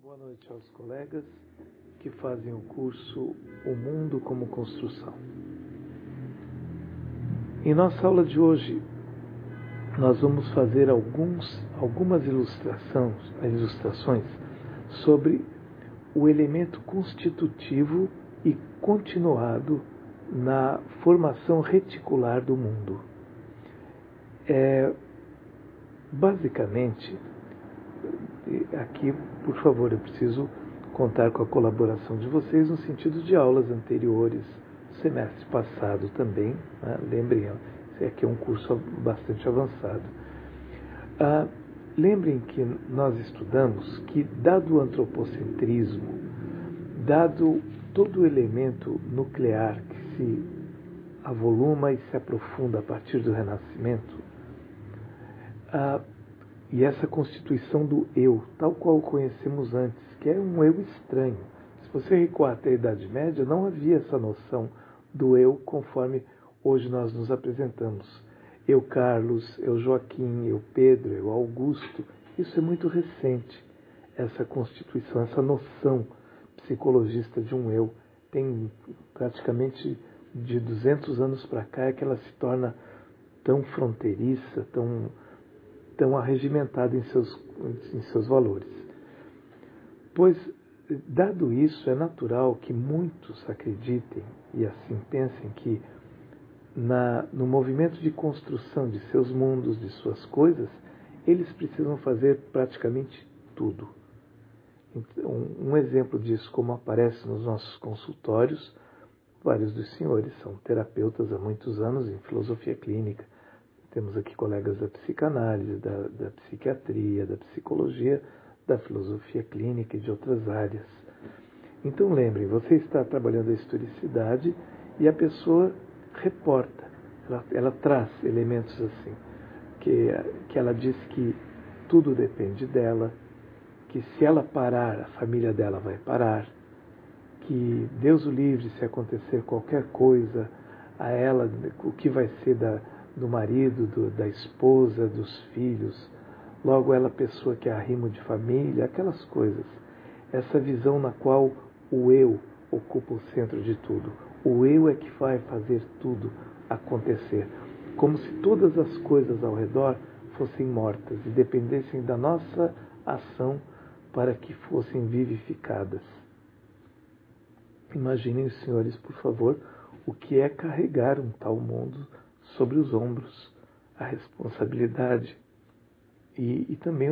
Boa noite aos colegas que fazem o curso O Mundo como Construção. Em nossa aula de hoje, nós vamos fazer algumas ilustrações sobre o elemento constitutivo e continuado na formação reticular do mundo. Basicamente, aqui, por favor, eu preciso contar com a colaboração de vocês no sentido de aulas anteriores, semestre passado também, né? Lembrem, esse aqui é um curso bastante avançado. Lembrem que nós estudamos que, dado o antropocentrismo, dado todo o elemento nuclear que se avoluma e se aprofunda a partir do Renascimento, e essa constituição do eu, tal qual o conhecemos antes, que é um eu estranho. Se você recuar até a Idade Média, não havia essa noção do eu conforme hoje nós nos apresentamos. Eu Carlos, eu Joaquim, eu Pedro, eu Augusto. Isso é muito recente, essa constituição, essa noção psicologista de um eu. Tem praticamente de 200 anos para cá é que ela se torna tão fronteiriça, tão arregimentada em seus valores. Pois, dado isso, é natural que muitos acreditem e assim pensem que no movimento de construção de seus mundos, de suas coisas, eles precisam fazer praticamente tudo. Então, um exemplo disso, como aparece nos nossos consultórios, vários dos senhores são terapeutas há muitos anos em filosofia clínica. Temos aqui colegas da psicanálise, da psiquiatria, da psicologia, da filosofia clínica e de outras áreas. Então lembrem, você está trabalhando a historicidade e a pessoa reporta, ela traz elementos assim, que ela diz que tudo depende dela, que se ela parar, a família dela vai parar, que Deus o livre se acontecer qualquer coisa a ela, o que vai ser do marido, da esposa, dos filhos, logo ela pessoa que é arrimo de família, aquelas coisas. Essa visão na qual o eu ocupa o centro de tudo. O eu é que vai fazer tudo acontecer. Como se todas as coisas ao redor fossem mortas e dependessem da nossa ação para que fossem vivificadas. Imaginem, senhores, por favor, o que é carregar um tal mundo sobre os ombros, a responsabilidade e também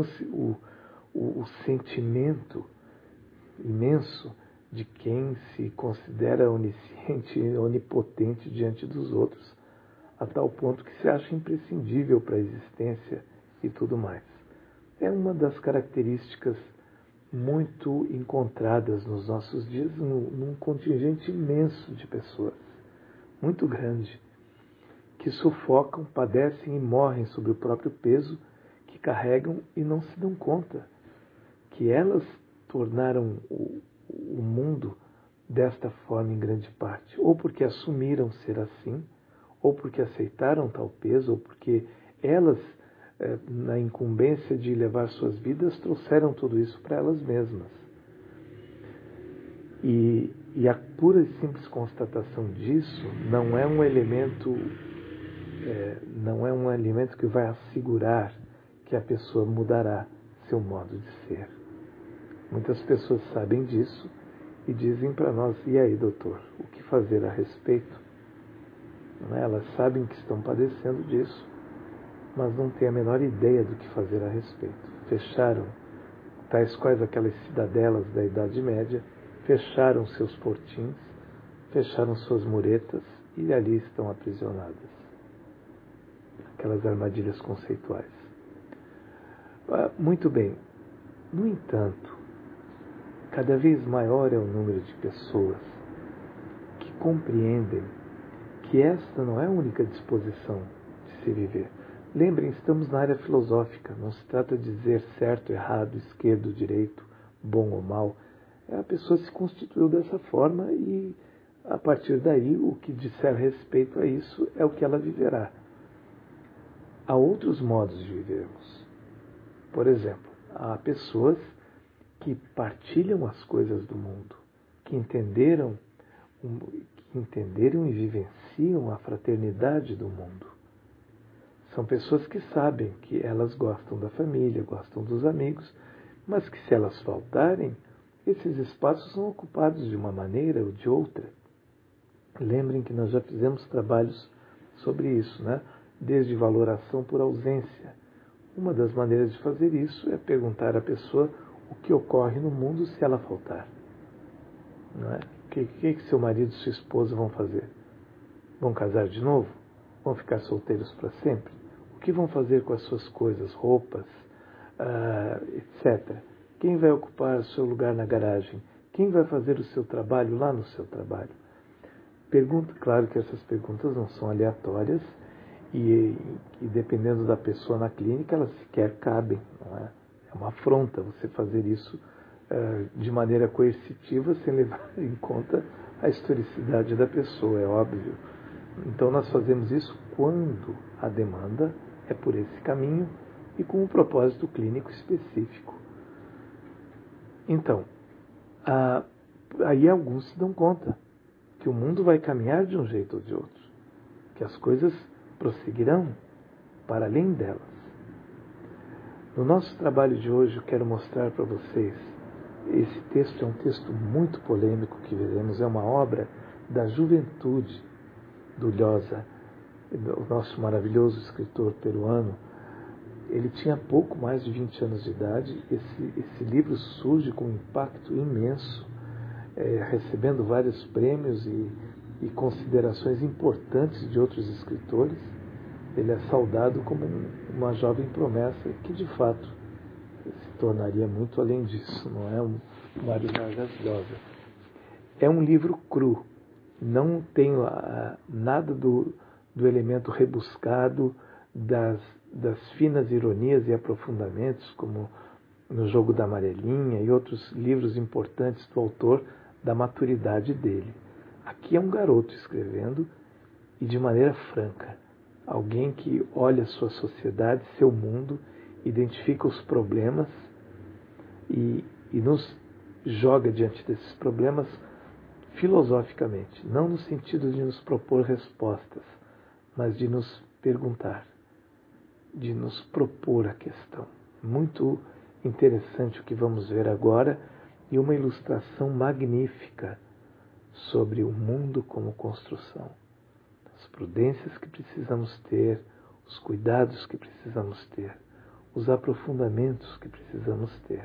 o sentimento imenso de quem se considera onisciente e onipotente diante dos outros, a tal ponto que se acha imprescindível para a existência e tudo mais. É uma das características muito encontradas nos nossos dias num contingente imenso de pessoas, muito grande, que sufocam, padecem e morrem sob o próprio peso que carregam e não se dão conta que elas tornaram o mundo desta forma em grande parte, ou porque assumiram ser assim, ou porque aceitaram tal peso, ou porque elas, na incumbência de levar suas vidas, trouxeram tudo isso para elas mesmas. E a pura e simples constatação disso não é um elemento que vai assegurar que a pessoa mudará seu modo de ser. Muitas pessoas sabem disso e dizem para nós: e aí, doutor, o que fazer a respeito? Não é? Elas sabem que estão padecendo disso, mas não têm a menor ideia do que fazer a respeito. Fecharam, tais quais aquelas cidadelas da Idade Média, fecharam seus portins, fecharam suas muretas e ali estão aprisionadas. Aquelas armadilhas conceituais. Muito bem. No entanto, cada vez maior é o número de pessoas que compreendem que esta não é a única disposição de se viver. Lembrem, estamos na área filosófica, não se trata de dizer certo, errado, esquerdo, direito, bom ou mal. A pessoa se constituiu dessa forma e, a partir daí, o que disser respeito a isso é o que ela viverá. Há outros modos de vivermos. Por exemplo, há pessoas que partilham as coisas do mundo, que entenderam e vivenciam a fraternidade do mundo. São pessoas que sabem que elas gostam da família, gostam dos amigos, mas que se elas faltarem, esses espaços são ocupados de uma maneira ou de outra. Lembrem que nós já fizemos trabalhos sobre isso, né? Desde valoração por ausência. Uma das maneiras de fazer isso é perguntar à pessoa o que ocorre no mundo se ela faltar. Não é? O que seu marido e sua esposa vão fazer? Vão casar de novo? Vão ficar solteiros para sempre? O que vão fazer com as suas coisas, roupas, etc.? Quem vai ocupar o seu lugar na garagem? Quem vai fazer o seu trabalho lá no seu trabalho? Claro que essas perguntas não são aleatórias e dependendo da pessoa na clínica, elas sequer cabem. Não é? É uma afronta você fazer isso de maneira coercitiva sem levar em conta a historicidade da pessoa, é óbvio. Então nós fazemos isso quando a demanda é por esse caminho e com um propósito clínico específico. Então, aí alguns se dão conta que o mundo vai caminhar de um jeito ou de outro, que as coisas prosseguirão para além delas. No nosso trabalho de hoje eu quero mostrar para vocês, esse texto é um texto muito polêmico que veremos, é uma obra da juventude do Llosa, o nosso maravilhoso escritor peruano. Ele tinha pouco mais de 20 anos de idade. Esse livro surge com um impacto imenso, recebendo vários prêmios e considerações importantes de outros escritores. Ele é saudado como uma jovem promessa que, de fato, se tornaria muito além disso, não é? Um Mário Vargas Llosa. É um livro cru, não tem nada do elemento rebuscado, das finas ironias e aprofundamentos, como no Jogo da Amarelinha e outros livros importantes do autor, da maturidade dele. Aqui é um garoto escrevendo e de maneira franca. Alguém que olha sua sociedade, seu mundo, identifica os problemas e nos joga diante desses problemas filosoficamente, não no sentido de nos propor respostas, mas de nos perguntar, de nos propor a questão. Muito interessante o que vamos ver agora e uma ilustração magnífica sobre o mundo como construção. As prudências que precisamos ter, os cuidados que precisamos ter, os aprofundamentos que precisamos ter.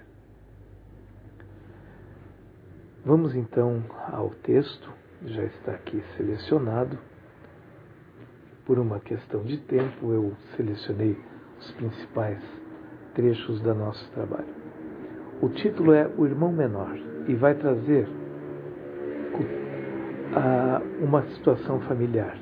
Vamos então ao texto, já está aqui selecionado. Por uma questão de tempo, eu selecionei os principais trechos do nosso trabalho. O título é O Irmão Menor e vai trazer uma situação familiar.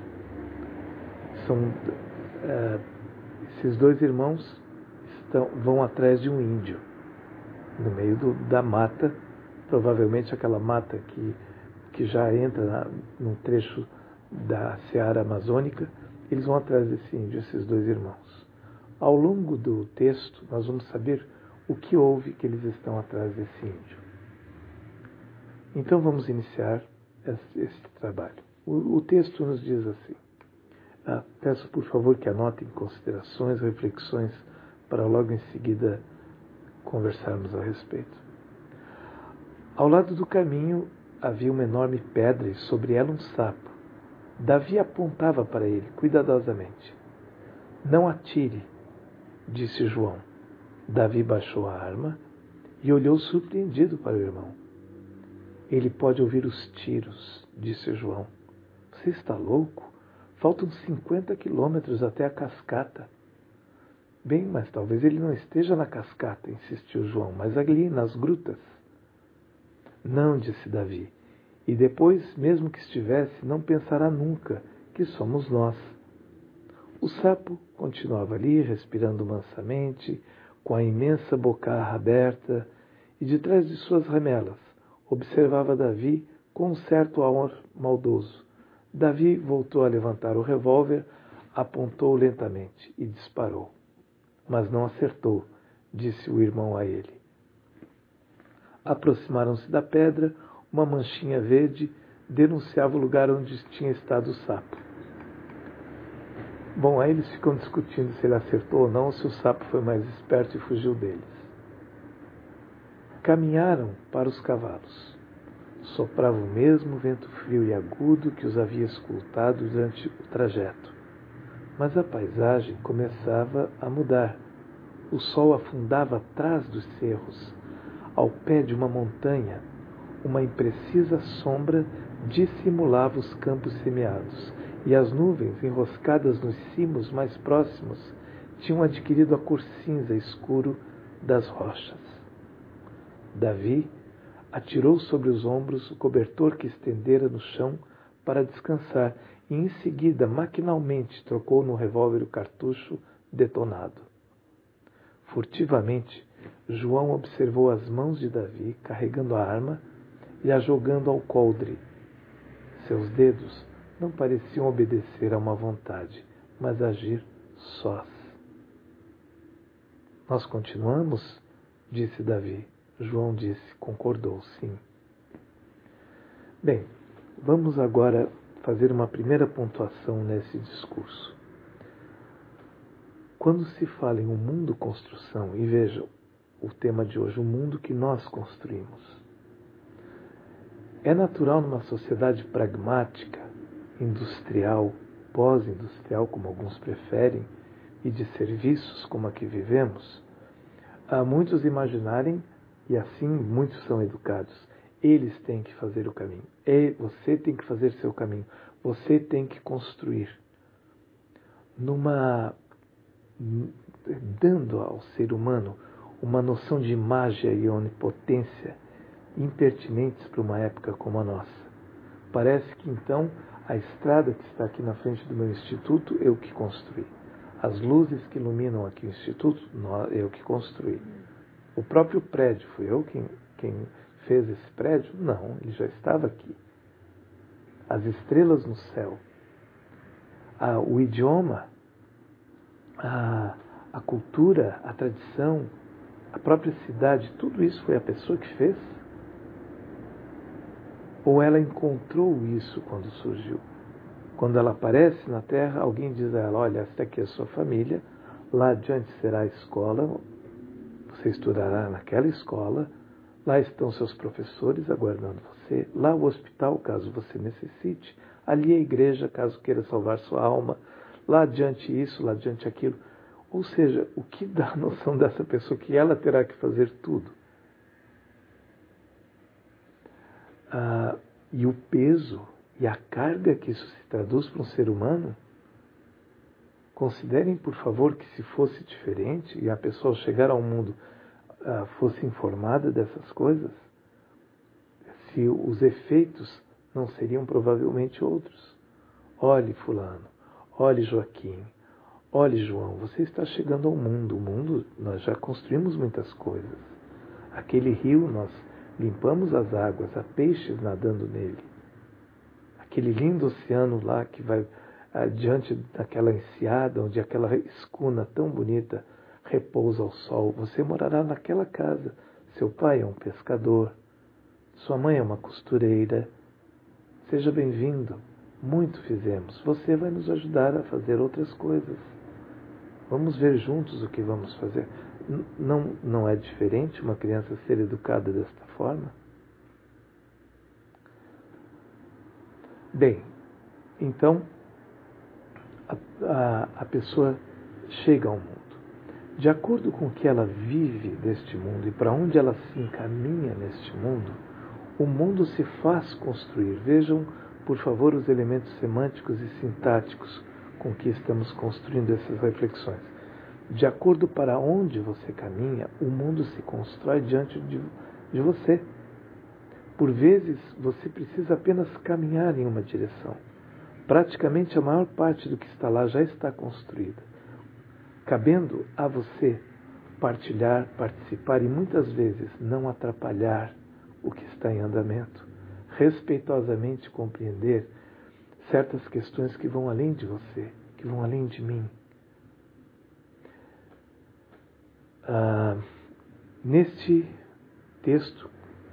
Esses dois irmãos vão atrás de um índio no meio da mata, provavelmente aquela mata que já entra num trecho da Seara Amazônica. Eles vão atrás desse índio, esses dois irmãos. Ao longo do texto, nós vamos saber o que houve que eles estão atrás desse índio. Então vamos iniciar esse trabalho. O texto nos diz assim. Peço por favor que anotem considerações, reflexões, para logo em seguida conversarmos a respeito. Ao lado do caminho havia uma enorme pedra e sobre ela um sapo. Davi apontava para ele cuidadosamente. Não atire, disse João. Davi baixou a arma e olhou surpreendido para o irmão. Ele pode ouvir os tiros, disse João. Você está louco? Faltam 50 quilômetros até a cascata. Bem, mas talvez ele não esteja na cascata, insistiu João, mas ali nas grutas. Não, disse Davi. E depois, mesmo que estivesse, não pensará nunca que somos nós. O sapo continuava ali, respirando mansamente, com a imensa bocarra aberta, e de trás de suas ramelas observava Davi com um certo ar maldoso. Davi voltou a levantar o revólver, apontou lentamente e disparou. Mas não acertou, disse o irmão a ele. Aproximaram-se da pedra, uma manchinha verde denunciava o lugar onde tinha estado o sapo. Bom, aí eles ficam discutindo se ele acertou ou não, ou se o sapo foi mais esperto e fugiu deles. Caminharam para os cavalos. Soprava o mesmo vento frio e agudo que os havia escutado durante o trajeto. Mas a paisagem começava a mudar. O sol afundava atrás dos cerros. Ao pé de uma montanha, uma imprecisa sombra dissimulava os campos semeados, e as nuvens, enroscadas nos cimos mais próximos, tinham adquirido a cor cinza escuro das rochas. Davi atirou sobre os ombros o cobertor que estendera no chão para descansar e, em seguida, maquinalmente trocou no revólver o cartucho detonado. Furtivamente, João observou as mãos de Davi carregando a arma e a jogando ao coldre. Seus dedos não pareciam obedecer a uma vontade, mas agir sós. Nós continuamos? Disse Davi. João disse, concordou, sim. Bem, vamos agora fazer uma primeira pontuação nesse discurso. Quando se fala em um mundo construção, e vejam o tema de hoje, o mundo que nós construímos. É natural numa sociedade pragmática, industrial, pós-industrial, como alguns preferem, e de serviços como a que vivemos, há muitos imaginarem, e assim muitos são educados, eles têm que fazer o caminho. Você tem que fazer seu caminho. Você tem que construir. Dando ao ser humano uma noção de magia e onipotência impertinentes para uma época como a nossa. Parece que então a estrada que está aqui na frente do meu instituto, eu que construí. As luzes que iluminam aqui o instituto, eu que construí. O próprio prédio, fui eu quem fez esse prédio? Não, ele já estava aqui. As estrelas no céu, o idioma, a cultura, a tradição, a própria cidade, tudo isso foi a pessoa que fez? Ou ela encontrou isso quando surgiu? Quando ela aparece na Terra, alguém diz a ela, olha, esta aqui é a sua família, lá adiante será a escola, você estudará naquela escola, lá estão seus professores aguardando você, lá o hospital, caso você necessite, ali a igreja, caso queira salvar sua alma, lá adiante isso, lá adiante aquilo. Ou seja, o que dá a noção dessa pessoa que ela terá que fazer tudo? E o peso e a carga que isso se traduz para um ser humano, considerem, por favor, que se fosse diferente e a pessoa ao chegar ao mundo fosse informada dessas coisas, se os efeitos não seriam provavelmente outros. Olhe fulano, olhe Joaquim, olhe João, você está chegando ao mundo. O mundo, nós já construímos muitas coisas. Aquele rio, nós limpamos as águas, há peixes nadando nele. Aquele lindo oceano lá que vai diante daquela enseada, onde aquela escuna tão bonita repousa ao sol. Você morará naquela casa. Seu pai é um pescador. Sua mãe é uma costureira. Seja bem-vindo. Muito fizemos. Você vai nos ajudar a fazer outras coisas. Vamos ver juntos o que vamos fazer. Não é diferente uma criança ser educada desta forma? Bem, então a pessoa chega ao mundo. De acordo com o que ela vive deste mundo e para onde ela se encaminha neste mundo, o mundo se faz construir. Vejam, por favor, os elementos semânticos e sintáticos com que estamos construindo essas reflexões. De acordo para onde você caminha, o mundo se constrói diante de você. Por vezes, você precisa apenas caminhar em uma direção. Praticamente a maior parte do que está lá já está construída. Cabendo a você partilhar, participar e muitas vezes não atrapalhar o que está em andamento. Respeitosamente compreender certas questões que vão além de você, que vão além de mim. Neste texto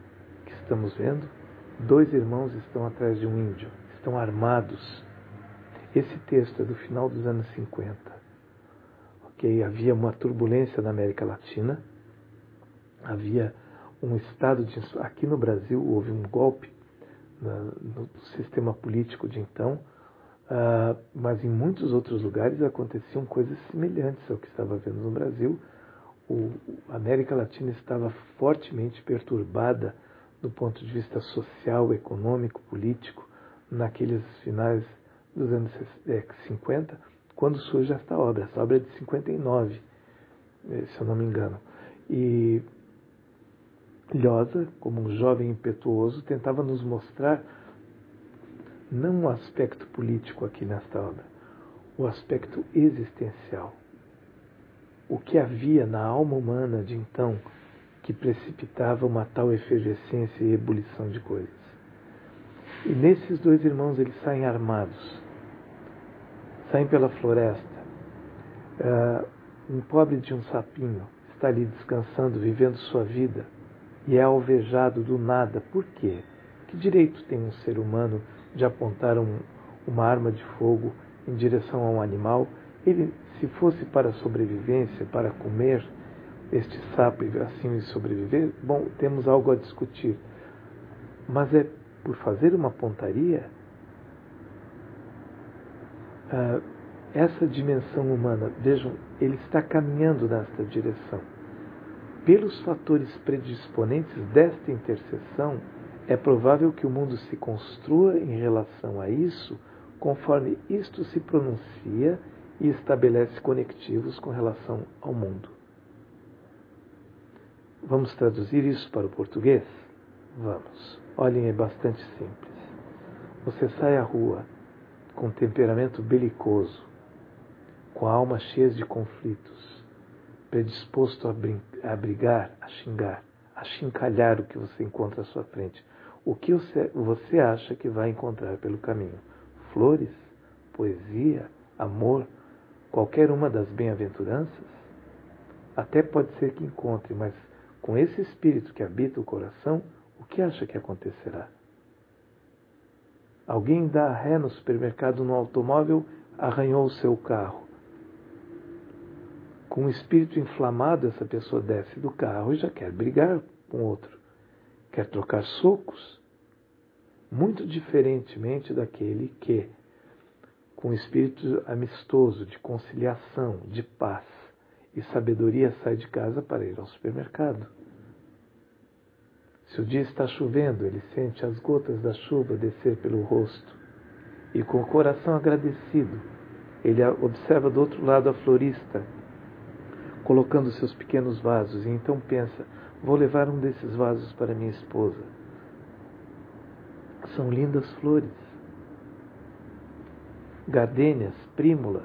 estamos vendo, 2 irmãos estão atrás de um índio, estão armados. Esse texto é do final dos anos 50. Okay? Havia uma turbulência na América Latina, havia um estado de... Aqui no Brasil houve um golpe no sistema político de então, mas em muitos outros lugares aconteciam coisas semelhantes ao que estava vendo no Brasil. A América Latina estava fortemente perturbada do ponto de vista social, econômico, político, naqueles finais dos anos 50, quando surge esta obra. Essa obra é de 59, se eu não me engano. E Lhosa, como um jovem impetuoso, tentava nos mostrar não o aspecto político aqui nesta obra, o aspecto existencial. O que havia na alma humana de então que precipitava uma tal efervescência e ebulição de coisas. E nesses 2 irmãos eles saem armados, saem pela floresta. Um pobre de um sapinho está ali descansando, vivendo sua vida, e é alvejado do nada. Por quê? Que direito tem um ser humano de apontar uma arma de fogo em direção a um animal? Ele, se fosse para a sobrevivência, para comer este sapo e assim sobreviver, bom, temos algo a discutir. Mas é por fazer uma pontaria? Essa dimensão humana, vejam, ele está caminhando nesta direção. Pelos fatores predisponentes desta interseção, é provável que o mundo se construa em relação a isso, conforme isto se pronuncia e estabelece conectivos com relação ao mundo. Vamos traduzir isso para o português? Vamos. Olhem, é bastante simples. Você sai à rua com um temperamento belicoso, com a alma cheia de conflitos, predisposto a brigar, a xingar, a chincalhar o que você encontra à sua frente. O que você acha que vai encontrar pelo caminho? Flores? Poesia? Amor? Qualquer uma das bem-aventuranças? Até pode ser que encontre, mas com esse espírito que habita o coração, o que acha que acontecerá? Alguém dá ré no supermercado no automóvel, arranhou o seu carro. Com o espírito inflamado, essa pessoa desce do carro e já quer brigar com outro. Quer trocar socos. Muito diferentemente daquele que, com espírito amistoso, de conciliação, de paz e sabedoria, sai de casa para ir ao supermercado. Se o dia está chovendo, ele sente as gotas da chuva descer pelo rosto e, com o coração agradecido, ele observa do outro lado a florista colocando seus pequenos vasos e então pensa: vou levar um desses vasos para minha esposa. São lindas flores, gardênias, prímulas.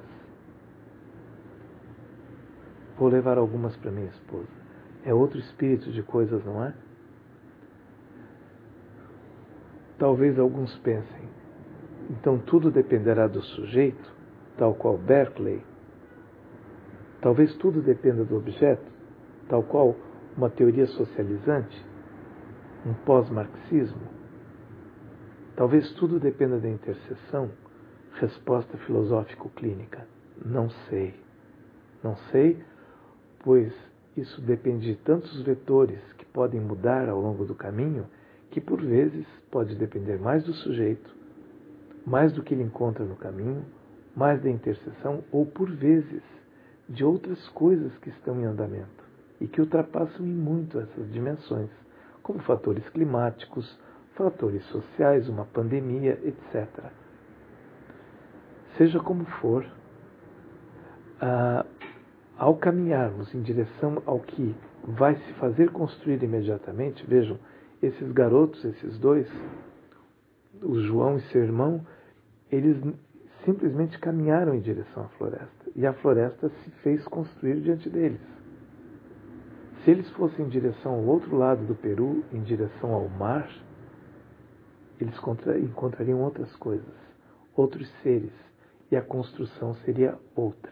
Vou levar algumas para minha esposa. É outro espírito de coisas, não é? Talvez alguns pensem: então tudo dependerá do sujeito, tal qual Berkeley. Talvez tudo dependa do objeto, tal qual uma teoria socializante, um pós-marxismo. Talvez tudo dependa da interseção, resposta filosófico-clínica. Não sei. Não sei, pois isso depende de tantos vetores que podem mudar ao longo do caminho, que por vezes pode depender mais do sujeito, mais do que ele encontra no caminho, mais da interseção, ou por vezes de outras coisas que estão em andamento e que ultrapassam em muito essas dimensões, como fatores climáticos, fatores sociais, uma pandemia, etc. Seja como for, ao caminharmos em direção ao que vai se fazer construir imediatamente, vejam, esses garotos, esses 2, o João e seu irmão, eles simplesmente caminharam em direção à floresta. E a floresta se fez construir diante deles. Se eles fossem em direção ao outro lado do Peru, em direção ao mar, eles encontrariam outras coisas, outros seres, e a construção seria outra.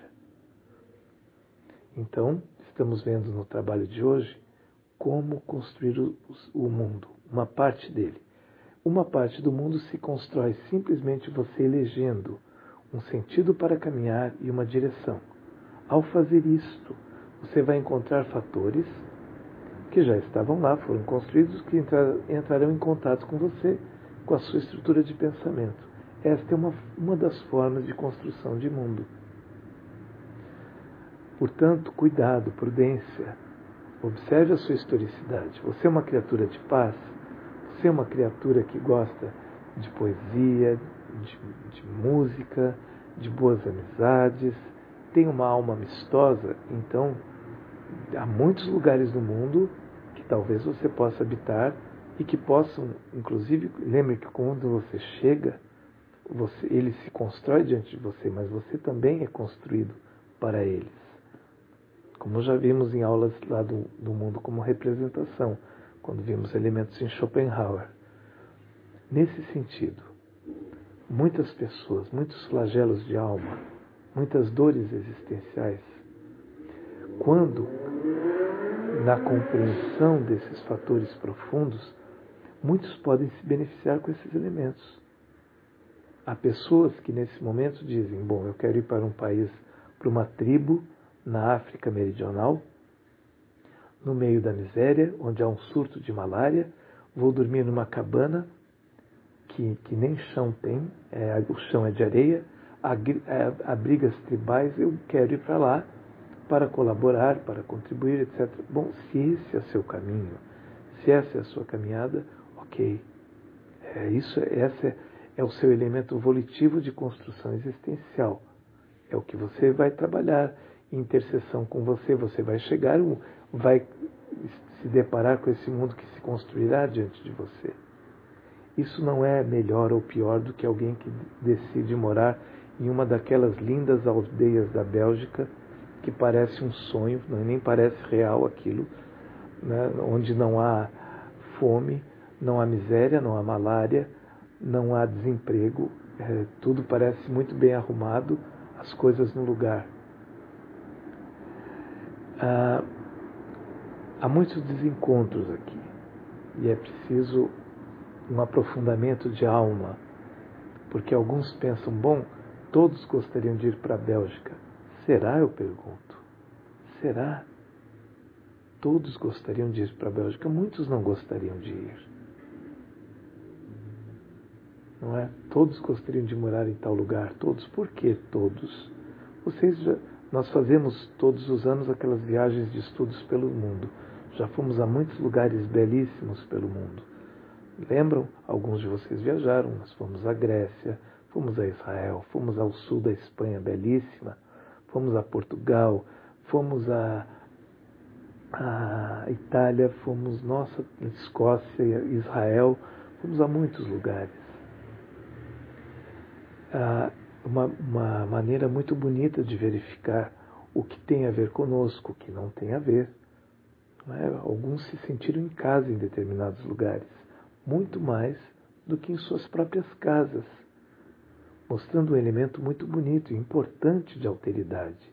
Então, estamos vendo no trabalho de hoje como construir o mundo, uma parte dele. Uma parte do mundo se constrói simplesmente você elegendo um sentido para caminhar e uma direção. Ao fazer isto, você vai encontrar fatores que já estavam lá, foram construídos, que entrarão em contato com você, com a sua estrutura de pensamento. Esta é uma das formas de construção de mundo. Portanto, cuidado, prudência. Observe a sua historicidade. Você é uma criatura de paz? Você é uma criatura que gosta de poesia, de música, de boas amizades, tem uma alma amistosa? Então, há muitos lugares no mundo que talvez você possa habitar e que possam, inclusive, lembre que quando você chega, ele se constrói diante de você, mas você também é construído para eles. Como já vimos em aulas lá do mundo como representação, quando vimos elementos em Schopenhauer. Nesse sentido, muitas pessoas, muitos flagelos de alma, muitas dores existenciais, quando, na compreensão desses fatores profundos, muitos podem se beneficiar com esses elementos. Há pessoas que nesse momento dizem, bom, eu quero ir para um país, para uma tribo na África Meridional, no meio da miséria, onde há um surto de malária, vou dormir numa cabana que nem chão tem, o chão é de areia, abrigas tribais, eu quero ir para lá para colaborar, para contribuir, etc. Bom, se esse é seu caminho, se essa é a sua caminhada, ok. Esse é o seu elemento volitivo de construção existencial. É o que você vai trabalhar em interseção com você. Você vai chegar, vai se deparar com esse mundo que se construirá diante de você. Isso não é melhor ou pior do que alguém que decide morar em uma daquelas lindas aldeias da Bélgica que parece um sonho, nem parece real aquilo, né? Onde não há fome, não há miséria, não há malária, não há desemprego, tudo parece muito bem arrumado, as coisas no lugar. Há muitos desencontros aqui e é preciso um aprofundamento de alma, porque alguns pensam, bom, todos gostariam de ir para a Bélgica. Será, eu pergunto? Será? Todos gostariam de ir para a Bélgica, muitos não gostariam de ir. Não é? Todos gostariam de morar em tal lugar, todos. Por que todos? Nós fazemos todos os anos aquelas viagens de estudos pelo mundo. Já fomos a muitos lugares belíssimos pelo mundo. Lembram? Alguns de vocês viajaram. Nós fomos à Grécia, fomos a Israel, fomos ao sul da Espanha, belíssima. Fomos a Portugal, fomos a Itália, fomos, Escócia, Israel, fomos a muitos lugares. Uma maneira muito bonita de verificar o que tem a ver conosco, o que não tem a ver. Não é? Alguns se sentiram em casa em determinados lugares, muito mais do que em suas próprias casas, mostrando um elemento muito bonito e importante de alteridade.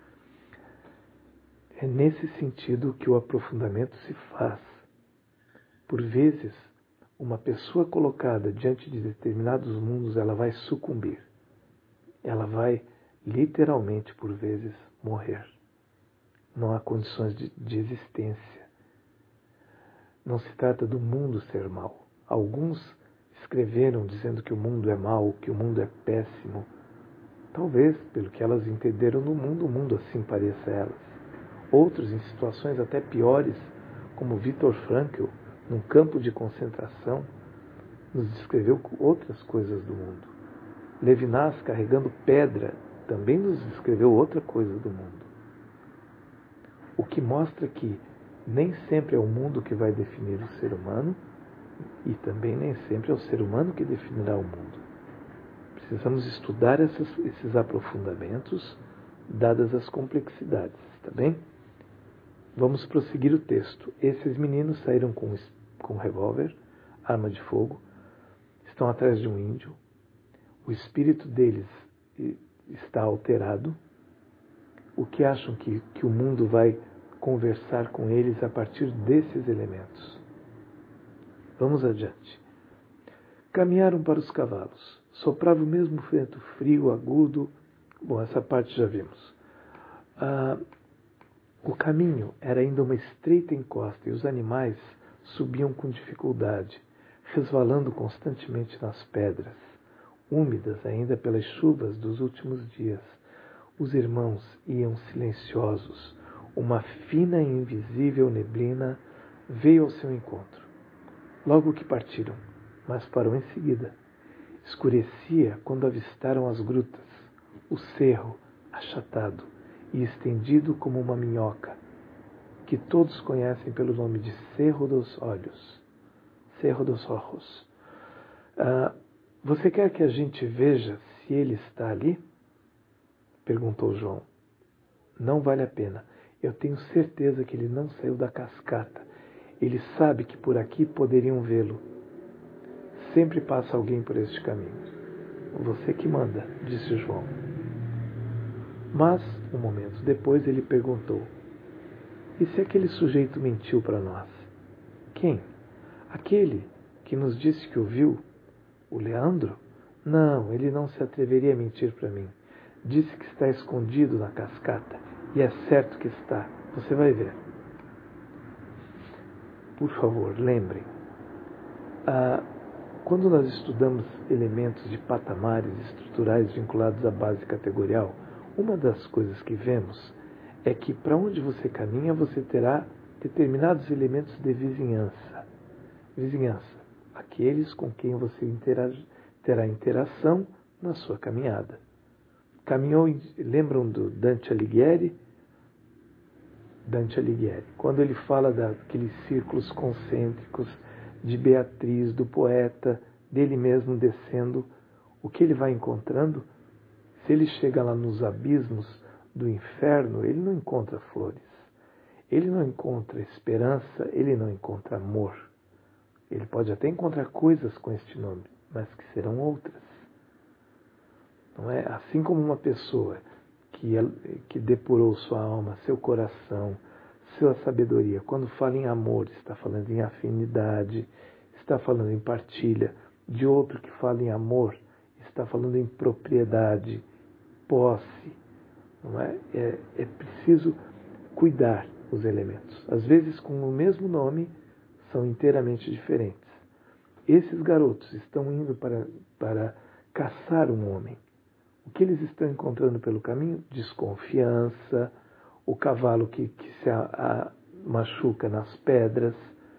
É nesse sentido que o aprofundamento se faz. Por vezes, uma pessoa colocada diante de determinados mundos, ela vai sucumbir. Ela vai, literalmente, por vezes, morrer. Não há condições de existência. Não se trata do mundo ser mau. Alguns escreveram dizendo que o mundo é mau, que o mundo é péssimo. Talvez, pelo que elas entenderam no mundo, o mundo assim pareça a elas. Outros, em situações até piores, como Viktor Frankl, num campo de concentração, nos descreveu outras coisas do mundo. Levinas, carregando pedra, também nos descreveu outra coisa do mundo. O que mostra que nem sempre é o mundo que vai definir o ser humano e também nem sempre é o ser humano que definirá o mundo. Precisamos estudar esses aprofundamentos, dadas as complexidades, tá bem? Vamos prosseguir o texto. Esses meninos saíram com revólver, arma de fogo, estão atrás de um índio. O espírito deles está alterado. O que acham que o mundo vai conversar com eles a partir desses elementos? Vamos adiante. Caminharam para os cavalos. Soprava o mesmo vento frio, agudo. Bom, essa parte já vimos. O caminho era ainda uma estreita encosta e os animais subiam com dificuldade, resvalando constantemente nas pedras, úmidas ainda pelas chuvas dos últimos dias. Os irmãos iam silenciosos. Uma fina e invisível neblina veio ao seu encontro. Logo que partiram, mas parou em seguida. Escurecia quando avistaram as grutas, o cerro achatado e estendido como uma minhoca, que todos conhecem pelo nome de Cerro dos Olhos. Cerro dos Ojos. Você quer que a gente veja se ele está ali? Perguntou João. Não vale a pena. Eu tenho certeza que ele não saiu da cascata. Ele sabe que por aqui poderiam vê-lo. Sempre passa alguém por este caminho. Você que manda, disse João. Mas, um momento depois, ele perguntou: e se aquele sujeito mentiu para nós? Quem? Aquele que nos disse que o viu? O Leandro? Não, ele não se atreveria a mentir para mim. Disse que está escondido na cascata. E é certo que está. Você vai ver. Por favor, lembrem. Quando nós estudamos elementos de patamares estruturais vinculados à base categorial, uma das coisas que vemos é que para onde você caminha, você terá determinados elementos de vizinhança. Vizinhança, aqueles com quem você terá interação na sua caminhada. Lembram do Dante Alighieri? Dante Alighieri, quando ele fala daqueles círculos concêntricos de Beatriz, do poeta, dele mesmo descendo, o que ele vai encontrando? Se ele chega lá nos abismos do inferno, ele não encontra flores, ele não encontra esperança, ele não encontra amor. Ele pode até encontrar coisas com este nome, mas que serão outras. Não é? Assim como uma pessoa que depurou sua alma, seu coração, sua sabedoria, quando fala em amor, está falando em afinidade, está falando em partilha. De outro que fala em amor, está falando em propriedade, posse. Não é? É preciso cuidar os elementos. Às vezes, com o mesmo nome, são inteiramente diferentes. Esses garotos estão indo para caçar um homem. O que eles estão encontrando pelo caminho? Desconfiança, o cavalo que se machuca nas pedras,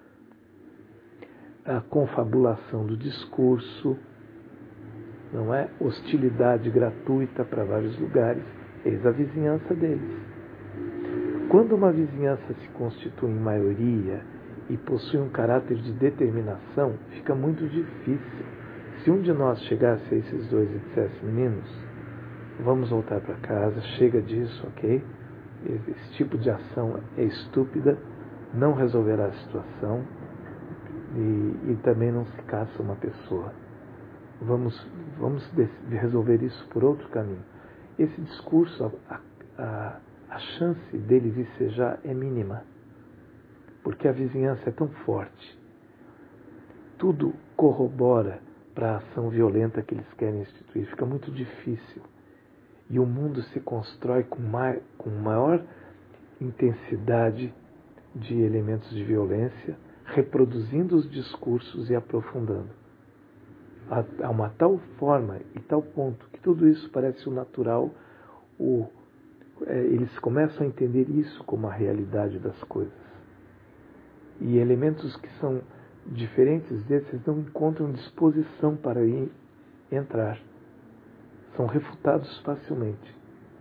a confabulação do discurso, não é? Hostilidade gratuita para vários lugares. Eis a vizinhança deles. Quando uma vizinhança se constitui em maioria e possui um caráter de determinação, fica muito difícil. Se um de nós chegasse a esses dois e dissesse: meninos, vamos voltar para casa, chega disso, ok? Esse tipo de ação é estúpida, não resolverá a situação e também não se caça uma pessoa. Vamos resolver isso por outro caminho. Esse discurso, a chance dele vicejar é mínima, porque a vizinhança é tão forte. Tudo corrobora para a ação violenta que eles querem instituir. Fica muito difícil. E o mundo se constrói com maior intensidade de elementos de violência, reproduzindo os discursos e aprofundando. A uma tal forma e tal ponto que tudo isso parece o natural, eles começam a entender isso como a realidade das coisas. E elementos que são diferentes desses não encontram disposição para entrar. São refutados facilmente.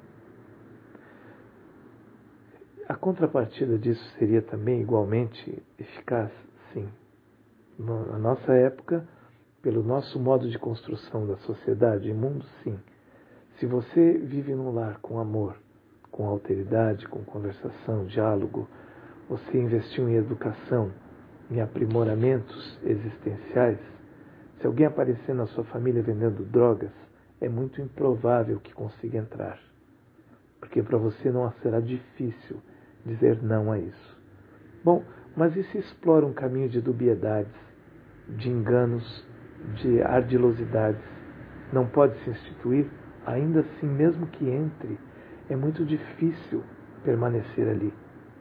A contrapartida disso seria também igualmente eficaz? Sim. Na nossa época, pelo nosso modo de construção da sociedade e mundo, sim. Se você vive num lar com amor, com alteridade, com conversação, diálogo, você investiu em educação, em aprimoramentos existenciais, se alguém aparecer na sua família vendendo drogas, é muito improvável que consiga entrar. Porque para você não será difícil dizer não a isso. Bom, mas e se explora um caminho de dubiedades? de enganos, de ardilosidades. Não pode se instituir, ainda assim, mesmo que entre, é muito difícil permanecer ali.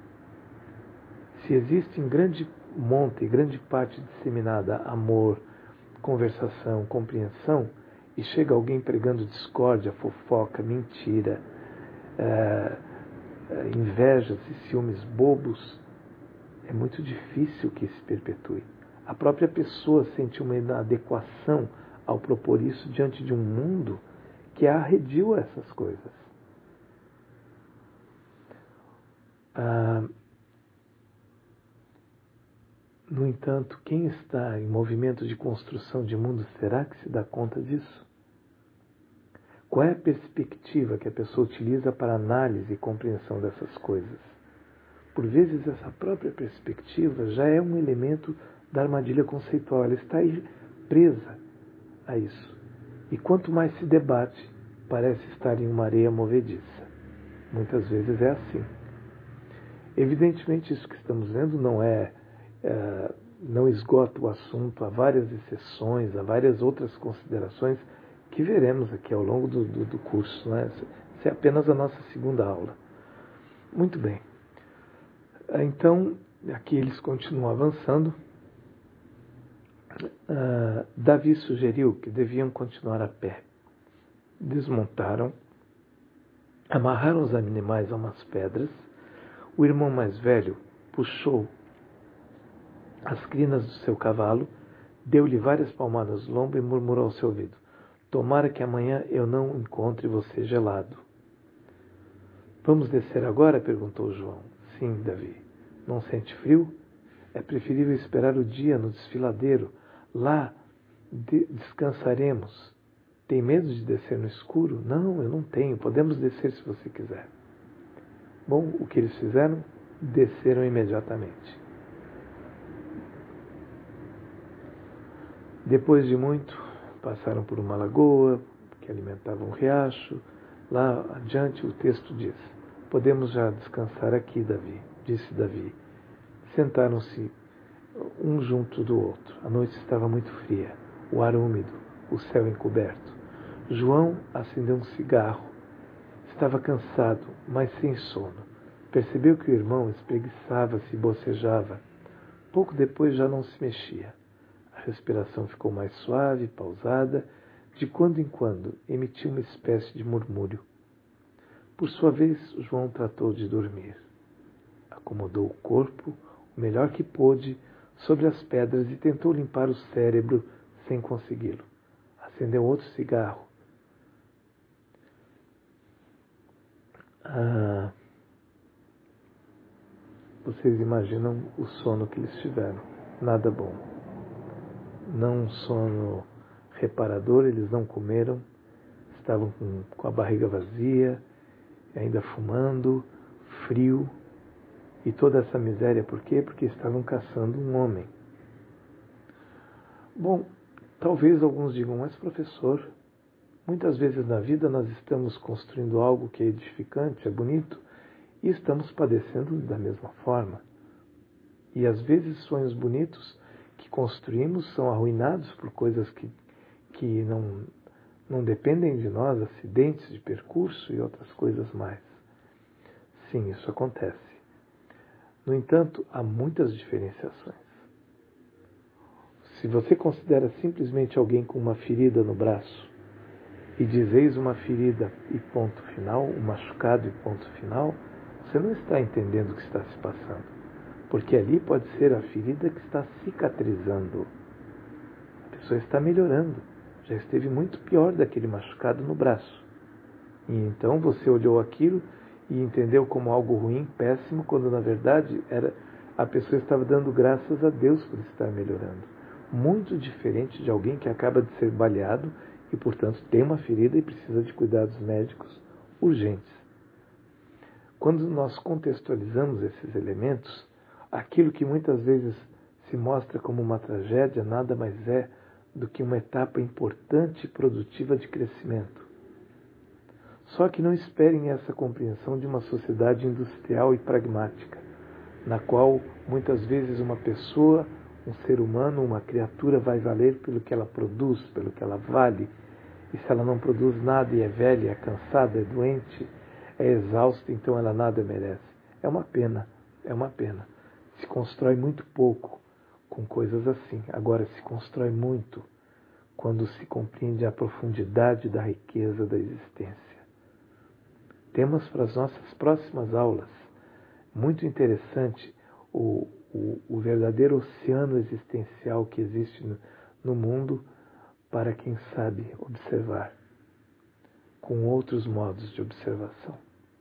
Se existe em grande monte, grande parte disseminada, amor, conversação, compreensão, e chega alguém pregando discórdia, fofoca, mentira, invejas e ciúmes bobos, é muito difícil que se perpetue. A própria pessoa sente uma inadequação ao propor isso diante de um mundo que arrediu essas coisas. No entanto, quem está em movimento de construção de mundo, será que se dá conta disso? Qual é a perspectiva que a pessoa utiliza para análise e compreensão dessas coisas? Por vezes, essa própria perspectiva já é um elemento da armadilha conceitual. Ela está aí presa a isso. E quanto mais se debate, parece estar em uma areia movediça. Muitas vezes é assim. Evidentemente, isso que estamos vendo não esgota o assunto, há várias exceções, há várias outras considerações que veremos aqui ao longo do curso. Né? Essa é apenas a nossa segunda aula. Muito bem. Então, aqui eles continuam avançando. Davi sugeriu que deviam continuar a pé. Desmontaram, amarraram os animais a umas pedras. O irmão mais velho puxou as crinas do seu cavalo, deu-lhe várias palmadas no lombo e murmurou ao seu ouvido: tomara que amanhã eu não encontre você gelado. Vamos descer agora? Perguntou João. Sim, Davi. Não sente frio? É preferível esperar o dia no desfiladeiro. Lá descansaremos. Tem medo de descer no escuro? Não, eu não tenho. Podemos descer se você quiser. Bom, o que eles fizeram? Desceram imediatamente. Depois de muito, passaram por uma lagoa que alimentava um riacho. Lá adiante o texto diz: podemos já descansar aqui, Davi, disse Davi. Sentaram-se um junto do outro. A noite estava muito fria, o ar úmido, o céu encoberto. João acendeu um cigarro. Estava cansado, mas sem sono. Percebeu que o irmão espreguiçava-se e bocejava. Pouco depois já não se mexia. A respiração ficou mais suave, pausada. De quando em quando emitia uma espécie de murmúrio. Por sua vez, João tratou de dormir. Acomodou o corpo o melhor que pôde sobre as pedras e tentou limpar o cérebro sem consegui-lo. Acendeu outro cigarro. Vocês imaginam o sono que eles tiveram. Nada bom. Não um sono reparador, eles não comeram, estavam com a barriga vazia, ainda fumando, frio, e toda essa miséria. Por quê? Porque estavam caçando um homem. Bom, talvez alguns digam: mas professor, muitas vezes na vida nós estamos construindo algo que é edificante, é bonito, e estamos padecendo da mesma forma. E às vezes sonhos bonitos que construímos são arruinados por coisas que não dependem de nós, acidentes de percurso e outras coisas mais. Sim, isso acontece. No entanto, há muitas diferenciações. Se você considera simplesmente alguém com uma ferida no braço e dizeis uma ferida e ponto final, um machucado e ponto final, você não está entendendo o que está se passando. Porque ali pode ser a ferida que está cicatrizando. A pessoa está melhorando. Já esteve muito pior daquele machucado no braço. E então você olhou aquilo e entendeu como algo ruim, péssimo, quando na verdade a pessoa estava dando graças a Deus por estar melhorando. Muito diferente de alguém que acaba de ser baleado e, portanto, tem uma ferida e precisa de cuidados médicos urgentes. Quando nós contextualizamos esses elementos, aquilo que muitas vezes se mostra como uma tragédia nada mais é do que uma etapa importante e produtiva de crescimento. Só que não esperem essa compreensão de uma sociedade industrial e pragmática, na qual muitas vezes uma pessoa Um ser humano, uma criatura, vai valer pelo que ela produz, pelo que ela vale. E se ela não produz nada e é velha, é cansada, é doente, é exausta, então ela nada merece. É uma pena, é uma pena. Se constrói muito pouco com coisas assim. Agora se constrói muito quando se compreende a profundidade da riqueza da existência. Temas para as nossas próximas aulas. Muito interessante o verdadeiro oceano existencial que existe no mundo para quem sabe observar, com outros modos de observação.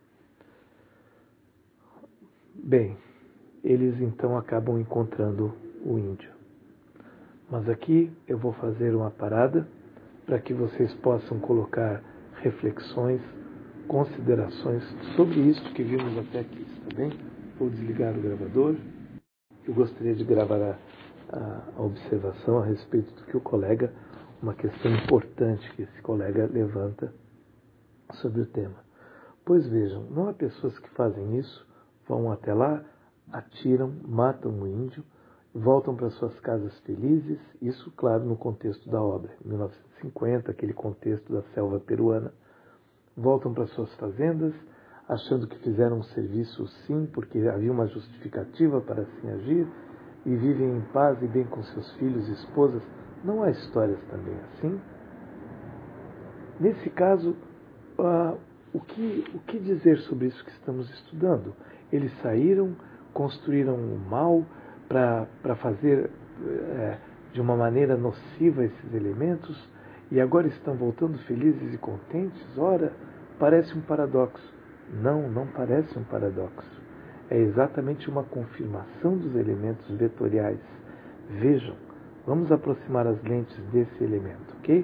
Bem, eles então acabam encontrando o índio. Mas aqui eu vou fazer uma parada para que vocês possam colocar reflexões, considerações sobre isso que vimos até aqui, está bem? Vou desligar o gravador. Eu gostaria de gravar a observação a respeito do que o colega, uma questão importante que esse colega levanta sobre o tema. Pois vejam, não há pessoas que fazem isso, vão até lá, atiram, matam o índio, voltam para suas casas felizes, isso, claro, no contexto da obra, 1950, aquele contexto da selva peruana, voltam para suas fazendas, achando que fizeram um serviço sim, porque havia uma justificativa para assim agir, e vivem em paz e bem com seus filhos e esposas. Não há histórias também assim? Nesse caso, o que dizer sobre isso que estamos estudando? Eles saíram, construíram o mal para fazer de uma maneira nociva esses elementos e agora estão voltando felizes e contentes? Ora, parece um paradoxo. Não, não parece um paradoxo. É exatamente uma confirmação dos elementos vetoriais. Vejam, vamos aproximar as lentes desse elemento, ok?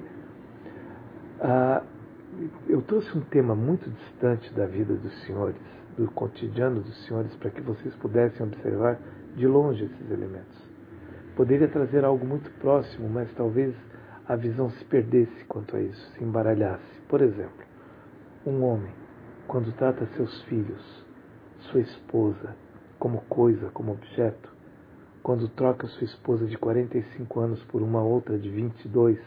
Eu trouxe um tema muito distante da vida dos senhores, do cotidiano dos senhores, para que vocês pudessem observar de longe esses elementos. Poderia trazer algo muito próximo, mas talvez a visão se perdesse quanto a isso, se embaralhasse. Por exemplo, um homem, quando trata seus filhos, sua esposa, como coisa, como objeto, quando troca sua esposa de 45 anos por uma outra de 22,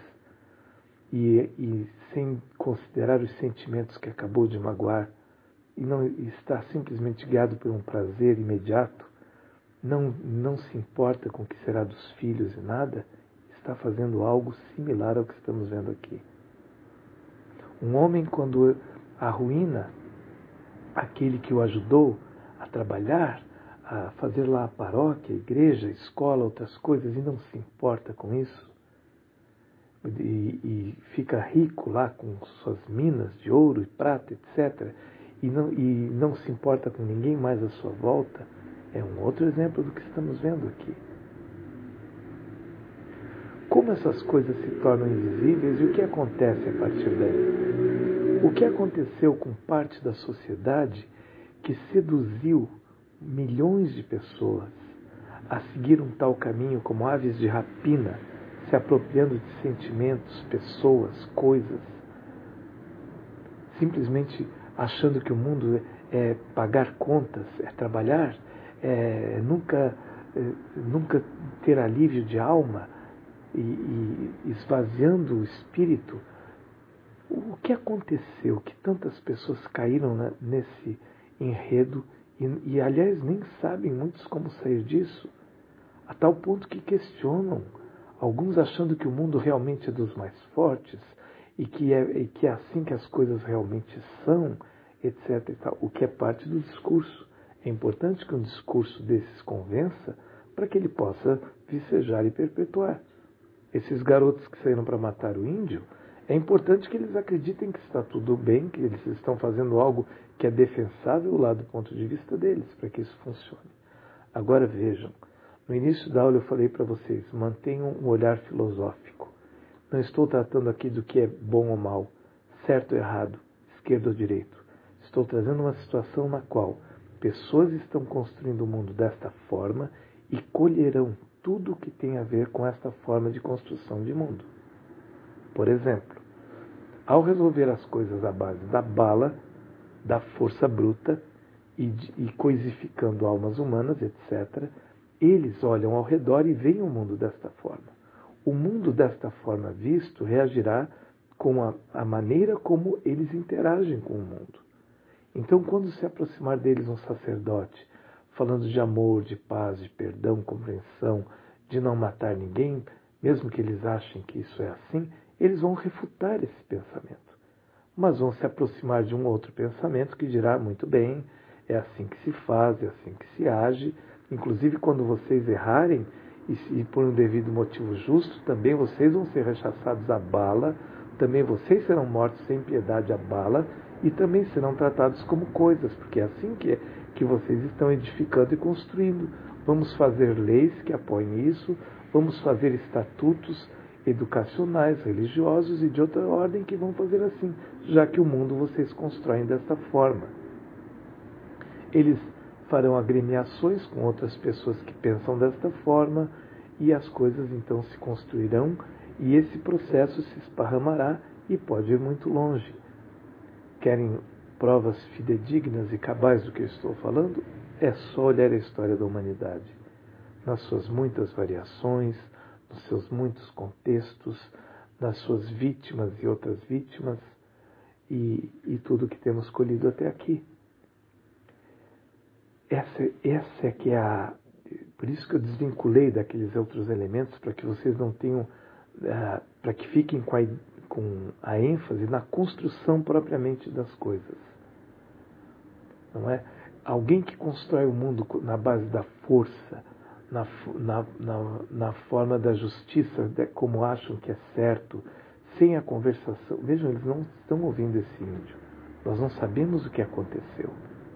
e sem considerar os sentimentos que acabou de magoar, e está simplesmente guiado por um prazer imediato, não se importa com o que será dos filhos e nada, está fazendo algo similar ao que estamos vendo aqui. Um homem, quando arruína aquele que o ajudou a trabalhar, a fazer lá a paróquia, a igreja, a escola, outras coisas, e não se importa com isso, e fica rico lá com suas minas de ouro e prata, etc., e não se importa com ninguém mais à sua volta, é um outro exemplo do que estamos vendo aqui. Como essas coisas se tornam invisíveis e o que acontece a partir daí? O que aconteceu com parte da sociedade que seduziu milhões de pessoas a seguir um tal caminho como aves de rapina, se apropriando de sentimentos, pessoas, coisas, simplesmente achando que o mundo é pagar contas, é trabalhar, nunca ter alívio de alma e esvaziando o espírito. O que aconteceu que tantas pessoas caíram nesse enredo e, aliás, nem sabem muitos como sair disso, a tal ponto que questionam, alguns achando que o mundo realmente é dos mais fortes e que é assim que as coisas realmente são, etc. E tal, o que é parte do discurso. É importante que um discurso desses convença para que ele possa vicejar e perpetuar. Esses garotos que saíram para matar o índio, é importante que eles acreditem que está tudo bem, que eles estão fazendo algo que é defensável lá do ponto de vista deles, para que isso funcione. Agora vejam, no início da aula eu falei para vocês, mantenham um olhar filosófico. Não estou tratando aqui do que é bom ou mal, certo ou errado, esquerdo ou direito. Estou trazendo uma situação na qual pessoas estão construindo o mundo desta forma e colherão tudo o que tem a ver com esta forma de construção de mundo. Por exemplo, ao resolver as coisas à base da bala, da força bruta e coisificando almas humanas, etc., Eles olham ao redor e veem o mundo desta forma. O mundo desta forma visto reagirá com a maneira como eles interagem com o mundo. Então, quando se aproximar deles um sacerdote, falando de amor, de paz, de perdão, compreensão, de não matar ninguém, mesmo que eles achem que isso é assim, eles vão refutar esse pensamento. Mas vão se aproximar de um outro pensamento que dirá, muito bem, é assim que se faz, é assim que se age. Inclusive, quando vocês errarem, e por um devido motivo justo, também vocês vão ser rechaçados à bala, também vocês serão mortos sem piedade à bala, e também serão tratados como coisas, porque é assim que vocês estão edificando e construindo. Vamos fazer leis que apoiem isso, vamos fazer estatutos educacionais, religiosos e de outra ordem que vão fazer assim, já que o mundo vocês constroem desta forma. Eles farão agremiações com outras pessoas que pensam desta forma e as coisas então se construirão e esse processo se esparramará e pode ir muito longe. Querem provas fidedignas e cabais do que eu estou falando? É só olhar a história da humanidade, nas suas muitas variações, nos seus muitos contextos, nas suas vítimas e outras vítimas e tudo que temos colhido até aqui. Essa é que é a... Por isso que eu desvinculei daqueles outros elementos, para que vocês não tenham... para que fiquem com a ênfase na construção propriamente das coisas. Não é? Alguém que constrói o mundo na base da força, na forma da justiça, como acham que é certo, sem a conversação. Vejam, eles não estão ouvindo esse índio. Nós não sabemos o que aconteceu.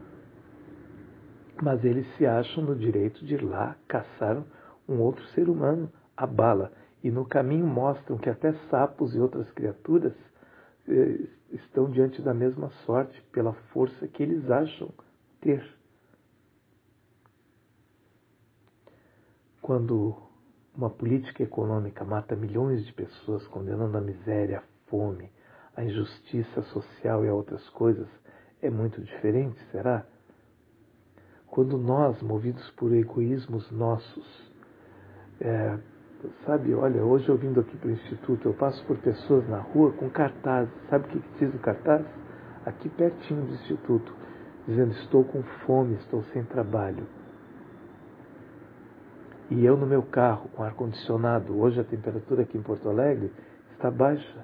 Mas eles se acham no direito de ir lá caçar um outro ser humano à bala. E no caminho mostram que até sapos e outras criaturas estão diante da mesma sorte pela força que eles acham ter. Quando uma política econômica mata milhões de pessoas, condenando a miséria, a fome, a injustiça social e a outras coisas, é muito diferente, será? Quando nós, movidos por egoísmos nossos, sabe, olha, hoje eu vindo aqui para o Instituto, eu passo por pessoas na rua com cartazes. Sabe o que diz o cartaz? Aqui pertinho do Instituto, dizendo: estou com fome, estou sem trabalho. E eu no meu carro, com ar-condicionado, hoje a temperatura aqui em Porto Alegre está baixa.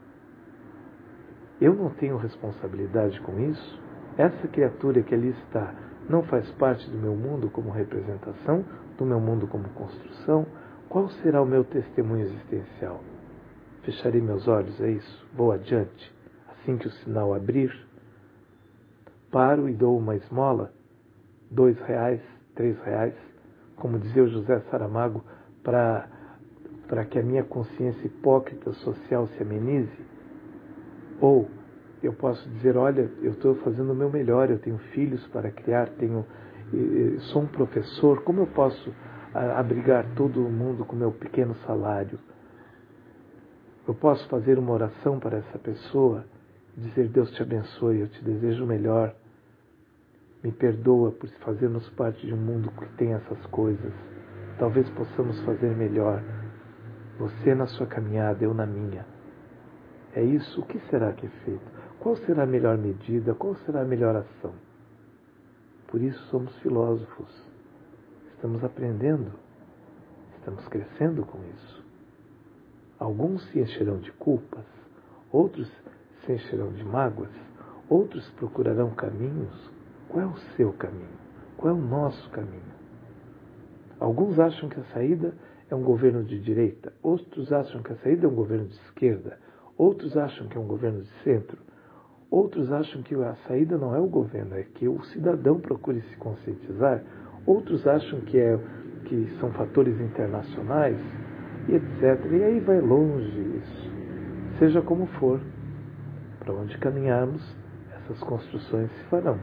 Eu não tenho responsabilidade com isso? Essa criatura que ali está não faz parte do meu mundo como representação, do meu mundo como construção? Qual será o meu testemunho existencial? Fecharei meus olhos, é isso? Vou adiante. Assim que o sinal abrir, paro e dou uma esmola, R$2, R$3, como dizia o José Saramago, para que a minha consciência hipócrita social se amenize? Ou eu posso dizer: olha, eu estou fazendo o meu melhor, eu tenho filhos para criar, sou um professor, como eu posso abrigar todo mundo com meu pequeno salário? Eu posso fazer uma oração para essa pessoa, dizer: Deus te abençoe, eu te desejo o melhor, me perdoa por fazermos parte de um mundo que tem essas coisas, talvez possamos fazer melhor, você na sua caminhada, eu na minha. É isso? O que será que é feito? Qual será a melhor medida? Qual será a melhor ação? Por isso somos filósofos. Estamos aprendendo. Estamos crescendo com isso. Alguns se encherão de culpas. Outros se encherão de mágoas. Outros procurarão caminhos. Qual é o seu caminho? Qual é o nosso caminho? Alguns acham que a saída é um governo de direita. Outros acham que a saída é um governo de esquerda. Outros acham que é um governo de centro. Outros acham que a saída não é o governo, é que o cidadão procure se conscientizar. Outros acham que são fatores internacionais, e etc. E aí vai longe isso. Seja como for, para onde caminharmos, essas construções se farão.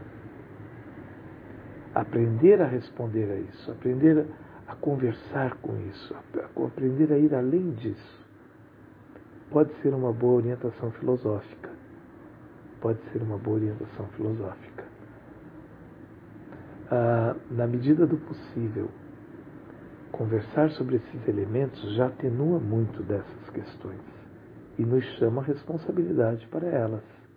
Aprender a responder a isso, aprender a conversar com isso, aprender a ir além disso, pode ser uma boa orientação filosófica. Pode ser uma boa orientação filosófica. Na medida do possível, Conversar sobre esses elementos já atenua muito dessas questões e nos chama a responsabilidade para elas.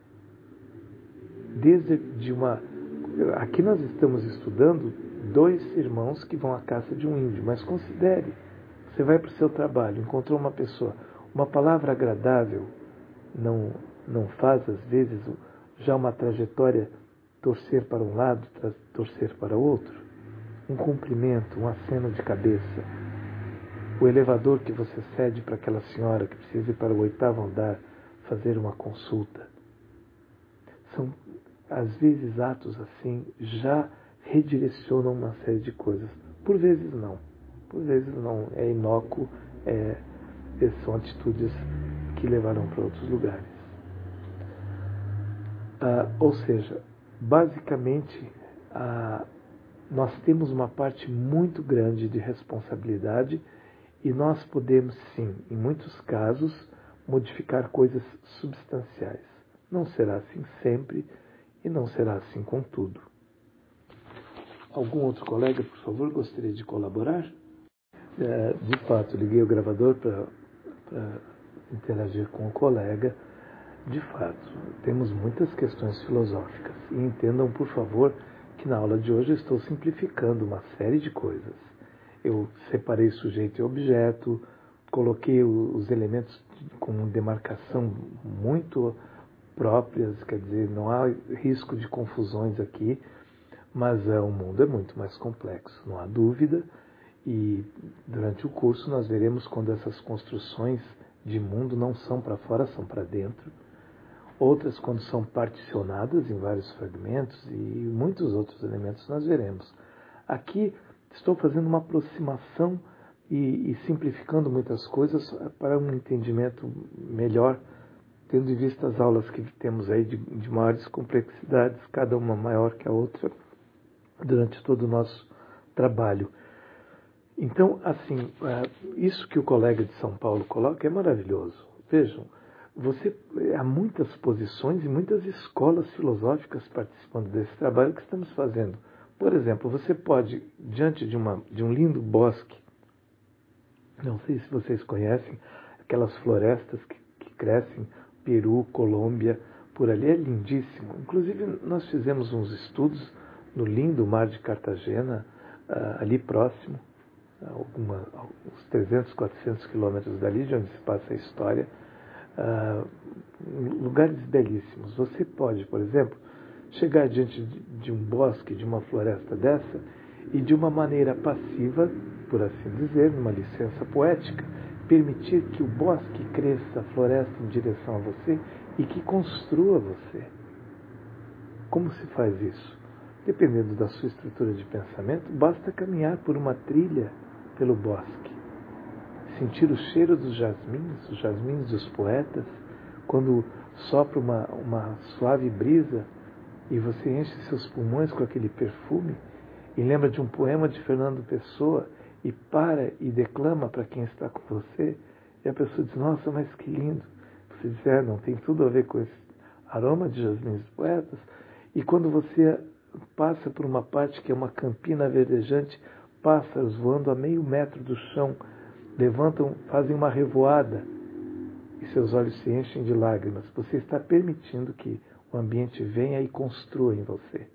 Aqui nós estamos estudando 2 irmãos que vão à caça de um índio, mas considere, você vai para o seu trabalho, encontrou uma pessoa, uma palavra agradável não faz, às vezes, já uma trajetória torcer para um lado, torcer para o outro? Um cumprimento, um aceno de cabeça, o elevador que você cede para aquela senhora que precisa ir para o 8º andar fazer uma consulta. São, às vezes, atos assim já redirecionam uma série de coisas. Por vezes não, é inócuo, são atitudes que levarão para outros lugares. Ou seja, basicamente, nós temos uma parte muito grande de responsabilidade e nós podemos, sim, em muitos casos, modificar coisas substanciais. Não será assim sempre e não será assim com tudo. Algum outro colega, por favor, gostaria de colaborar? De fato, liguei o gravador para interagir com o colega. De fato, temos muitas questões filosóficas. E entendam, por favor, que na aula de hoje eu estou simplificando uma série de coisas. Eu separei sujeito e objeto, coloquei os elementos com demarcação muito próprias, quer dizer, não há risco de confusões aqui, mas o mundo é muito mais complexo, não há dúvida, e durante o curso nós veremos quando essas construções de mundo não são para fora, são para dentro, outras quando são particionadas em vários fragmentos e muitos outros elementos nós veremos. Aqui estou fazendo uma aproximação e simplificando muitas coisas para um entendimento melhor, tendo em vista as aulas que temos aí de maiores complexidades, cada uma maior que a outra, durante todo o nosso trabalho. Então, assim, isso que o colega de São Paulo coloca é maravilhoso. Vejam, há muitas posições e muitas escolas filosóficas participando desse trabalho que estamos fazendo. Por exemplo, você pode, diante de um lindo bosque, não sei se vocês conhecem, aquelas florestas que crescem, Peru, Colômbia, por ali é lindíssimo. Inclusive, nós fizemos uns estudos no lindo mar de Cartagena, ali próximo, uns 300, 400 quilômetros dali, de onde se passa a história. Lugares belíssimos. Você pode, por exemplo, chegar diante de um bosque, de uma floresta dessa, e de uma maneira passiva, por assim dizer, numa licença poética, permitir que o bosque cresça, a floresta em direção a você e que construa você. Como se faz isso? Dependendo da sua estrutura de pensamento, basta caminhar por uma trilha pelo bosque. Sentir o cheiro dos jasmins, os jasmins dos poetas, quando sopra uma suave brisa e você enche seus pulmões com aquele perfume e lembra de um poema de Fernando Pessoa e para e declama para quem está com você, e a pessoa diz, nossa, mas que lindo. Você diz, não, tem tudo a ver com esse aroma de jasmins dos poetas. E quando você passa por uma parte que é uma campina verdejante, pássaros voando a meio metro do chão, levantam, fazem uma revoada e seus olhos se enchem de lágrimas. Você está permitindo que o ambiente venha e construa em você.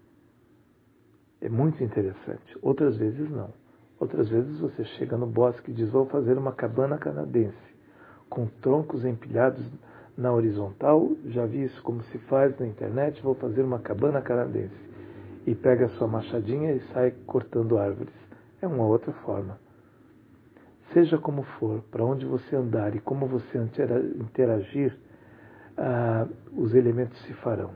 É muito interessante. Outras vezes não. Outras vezes você chega no bosque e diz, vou fazer uma cabana canadense, com troncos empilhados na horizontal, já vi isso como se faz na internet, vou fazer uma cabana canadense. E pega a sua machadinha e sai cortando árvores. É uma outra forma. Seja como for, para onde você andar e como você interagir, os elementos se farão.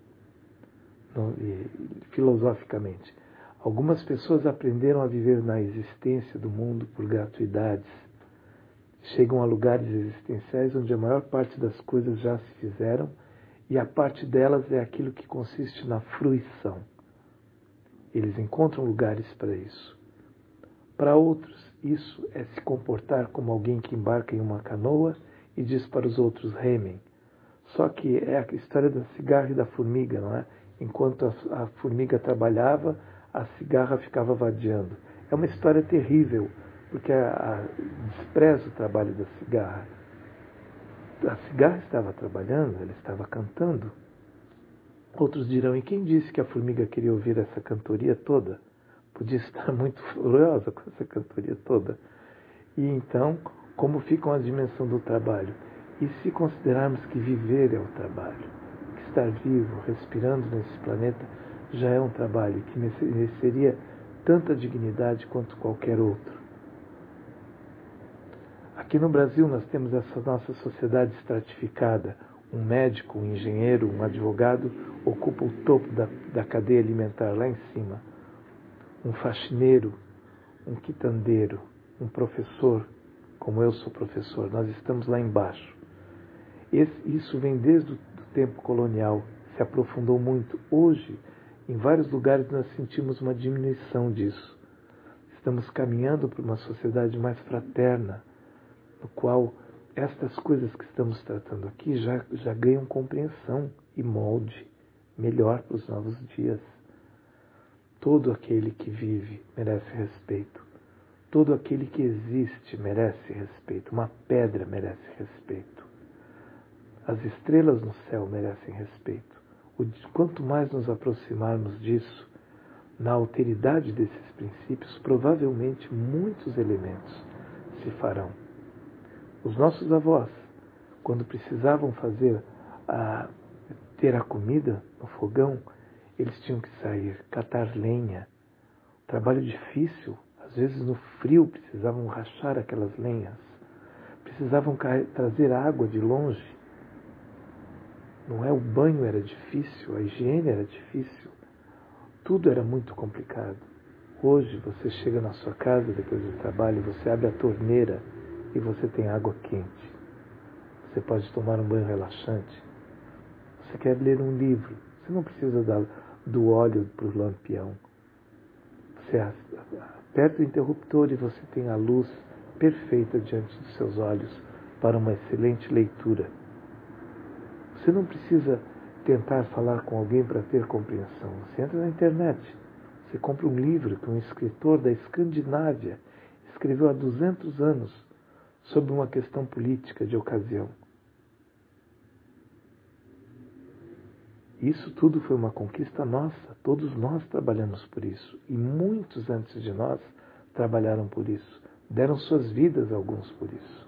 Filosoficamente. Algumas pessoas aprenderam a viver na existência do mundo por gratuidades. Chegam a lugares existenciais onde a maior parte das coisas já se fizeram e a parte delas é aquilo que consiste na fruição. Eles encontram lugares para isso. Para outros, isso é se comportar como alguém que embarca em uma canoa e diz para os outros remem. Só que é a história da cigarra e da formiga, não é? Enquanto a formiga trabalhava, a cigarra ficava vadiando. É uma história terrível, porque despreza o trabalho da cigarra. A cigarra estava trabalhando, ela estava cantando. Outros dirão, e quem disse que a formiga queria ouvir essa cantoria toda? Podia estar muito furiosa com essa cantoria toda. E então, como fica a dimensão do trabalho? E se considerarmos que viver é o trabalho, que estar vivo, respirando nesse planeta, já é um trabalho que mereceria tanta dignidade quanto qualquer outro. Aqui no Brasil nós temos essa nossa sociedade estratificada. Um médico, um engenheiro, um advogado ocupa o topo da cadeia alimentar lá em cima. Um faxineiro, um quitandeiro, um professor, como eu sou professor, nós estamos lá embaixo. Isso vem desde o tempo colonial, se aprofundou muito. Hoje, em vários lugares, nós sentimos uma diminuição disso. Estamos caminhando para uma sociedade mais fraterna, no qual estas coisas que estamos tratando aqui já ganham compreensão e molde melhor para os novos dias. Todo aquele que vive merece respeito. Todo aquele que existe merece respeito. Uma pedra merece respeito. As estrelas no céu merecem respeito. Quanto mais nos aproximarmos disso, na alteridade desses princípios, provavelmente muitos elementos se farão. Os nossos avós, quando precisavam ter a comida no fogão, eles tinham que sair, catar lenha. Trabalho difícil, às vezes no frio precisavam rachar aquelas lenhas. Precisavam trazer água de longe. Não é? O banho era difícil, a higiene era difícil. Tudo era muito complicado. Hoje você chega na sua casa depois do trabalho, você abre a torneira e você tem água quente. Você pode tomar um banho relaxante. Você quer ler um livro, você não precisa do óleo para o lampião. Você aperta o interruptor e você tem a luz perfeita diante dos seus olhos para uma excelente leitura. Você não precisa tentar falar com alguém para ter compreensão. Você entra na internet, você compra um livro que um escritor da Escandinávia escreveu há 200 anos sobre uma questão política de ocasião. Isso tudo foi uma conquista nossa. Todos nós trabalhamos por isso. E muitos antes de nós trabalharam por isso. Deram suas vidas a alguns por isso.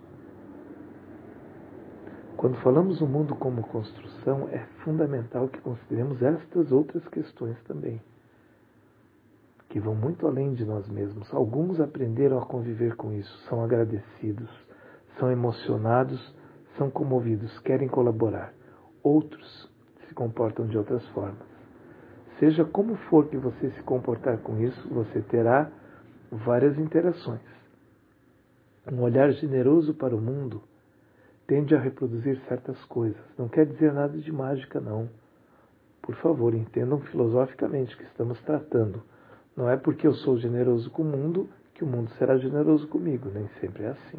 Quando falamos do mundo como construção, é fundamental que consideremos estas outras questões também, que vão muito além de nós mesmos. Alguns aprenderam a conviver com isso, são agradecidos, são emocionados, são comovidos, querem colaborar. Outros se comportam de outras formas. Seja como for que você se comportar com isso, você terá várias interações. Um olhar generoso para o mundo tende a reproduzir certas coisas. Não quer dizer nada de mágica, não. Por favor, entendam filosoficamente o que estamos tratando. Não é porque eu sou generoso com o mundo que o mundo será generoso comigo. Nem sempre é assim.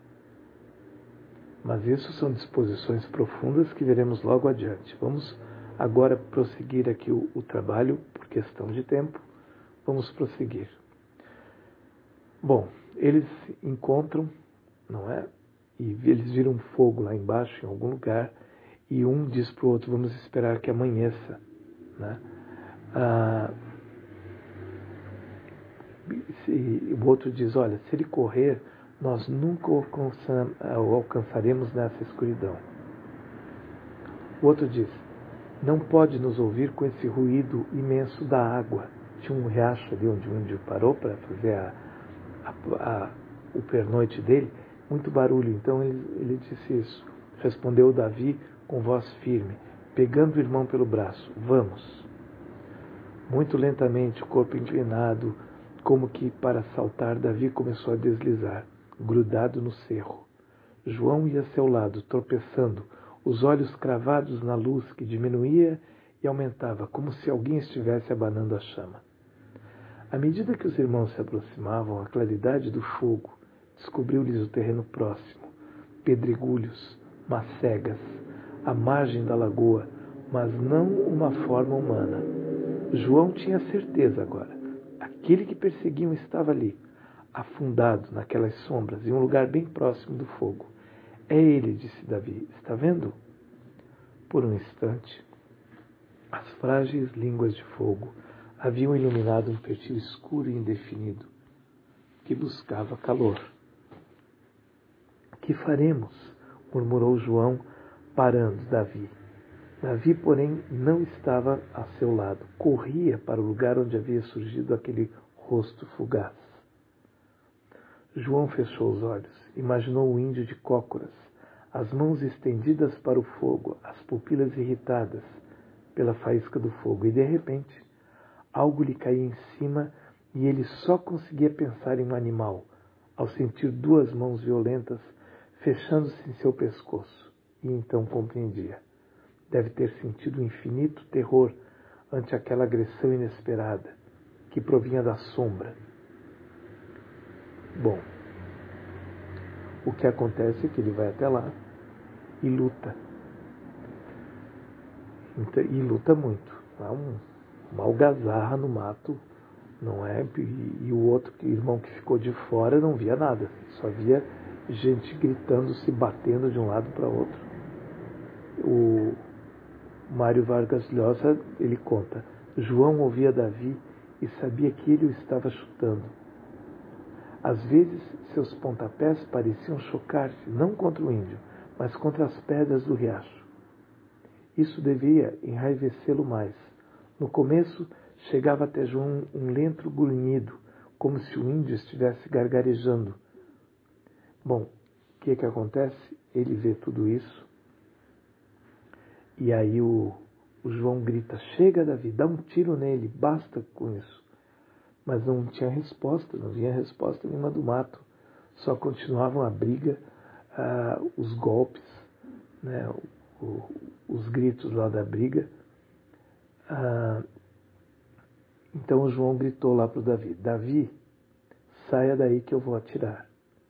Mas isso são disposições profundas que veremos logo adiante. Vamos agora prosseguir aqui o trabalho, por questão de tempo. Vamos prosseguir. Bom, eles encontram, não é? E eles viram fogo lá embaixo, em algum lugar, e um diz para o outro, vamos esperar que amanheça. Né? O outro diz, olha, se ele correr, nós nunca o alcançaremos nessa escuridão. O outro diz, não pode nos ouvir com esse ruído imenso da água. Tinha um riacho ali onde o índio parou para fazer o pernoite dele, muito barulho. Então ele disse isso. Respondeu Davi com voz firme, pegando o irmão pelo braço, vamos. Muito lentamente, o corpo inclinado, como que para saltar, Davi começou a deslizar, grudado no cerro. João ia a seu lado, tropeçando, os olhos cravados na luz que diminuía e aumentava, como se alguém estivesse abanando a chama. À medida que os irmãos se aproximavam, a claridade do fogo descobriu-lhes o terreno próximo, pedregulhos, macegas, a margem da lagoa, mas não uma forma humana. João tinha certeza agora. Aquele que perseguiam estava ali, afundado naquelas sombras, em um lugar bem próximo do fogo. É ele, disse Davi. Está vendo? Por um instante, as frágeis línguas de fogo haviam iluminado um perfil escuro e indefinido, que buscava calor. Que faremos? Murmurou João, parando Davi. Davi, porém, não estava a seu lado. Corria para o lugar onde havia surgido aquele rosto fugaz. João fechou os olhos. Imaginou o índio de cócoras, as mãos estendidas para o fogo, as pupilas irritadas pela faísca do fogo. E, de repente, algo lhe caía em cima e ele só conseguia pensar em um animal, ao sentir duas mãos violentas fechando-se em seu pescoço. E então compreendia. Deve ter sentido um infinito terror ante aquela agressão inesperada que provinha da sombra. Bom, o que acontece é que ele vai até lá e luta. E luta muito. Há uma algazarra no mato, não é? E o outro irmão que ficou de fora não via nada. Só via gente gritando, se batendo de um lado para outro. O Mário Vargas Llosa, ele conta, João ouvia Davi e sabia que ele o estava chutando. Às vezes, seus pontapés pareciam chocar-se, não contra o índio, mas contra as pedras do riacho. Isso devia enraivecê-lo mais. No começo, chegava até João um lento grunhido, como se o índio estivesse gargarejando. Bom, o que acontece? Ele vê tudo isso. E aí o João grita, chega Davi, dá um tiro nele, basta com isso. Mas não tinha resposta, não vinha resposta nenhuma do mato. Só continuavam a briga, os golpes, né, os gritos lá da briga. Então o João gritou lá para o Davi, Davi, saia daí que eu vou atirar.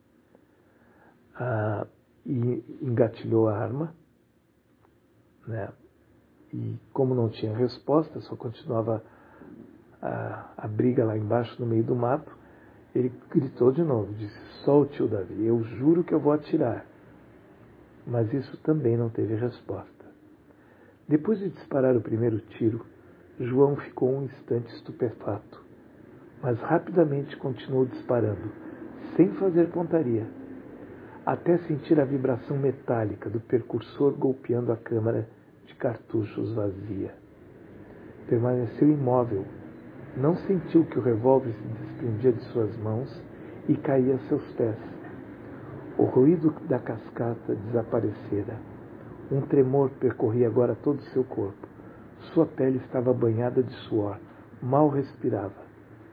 E engatilhou a arma. Né? E como não tinha resposta, só continuava a briga lá embaixo no meio do mato, ele gritou de novo, disse, solte o Davi, eu juro que eu vou atirar. Mas isso também não teve resposta. Depois de disparar o primeiro tiro, João ficou um instante estupefato, mas rapidamente continuou disparando, sem fazer pontaria, até sentir a vibração metálica do percursor golpeando a câmara de cartuchos vazia. Permaneceu imóvel. Não sentiu que o revólver se desprendia de suas mãos e caía a seus pés. O ruído da cascata desaparecera. Um tremor percorria agora todo o seu corpo. Sua pele estava banhada de suor. Mal respirava.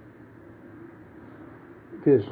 Vejam,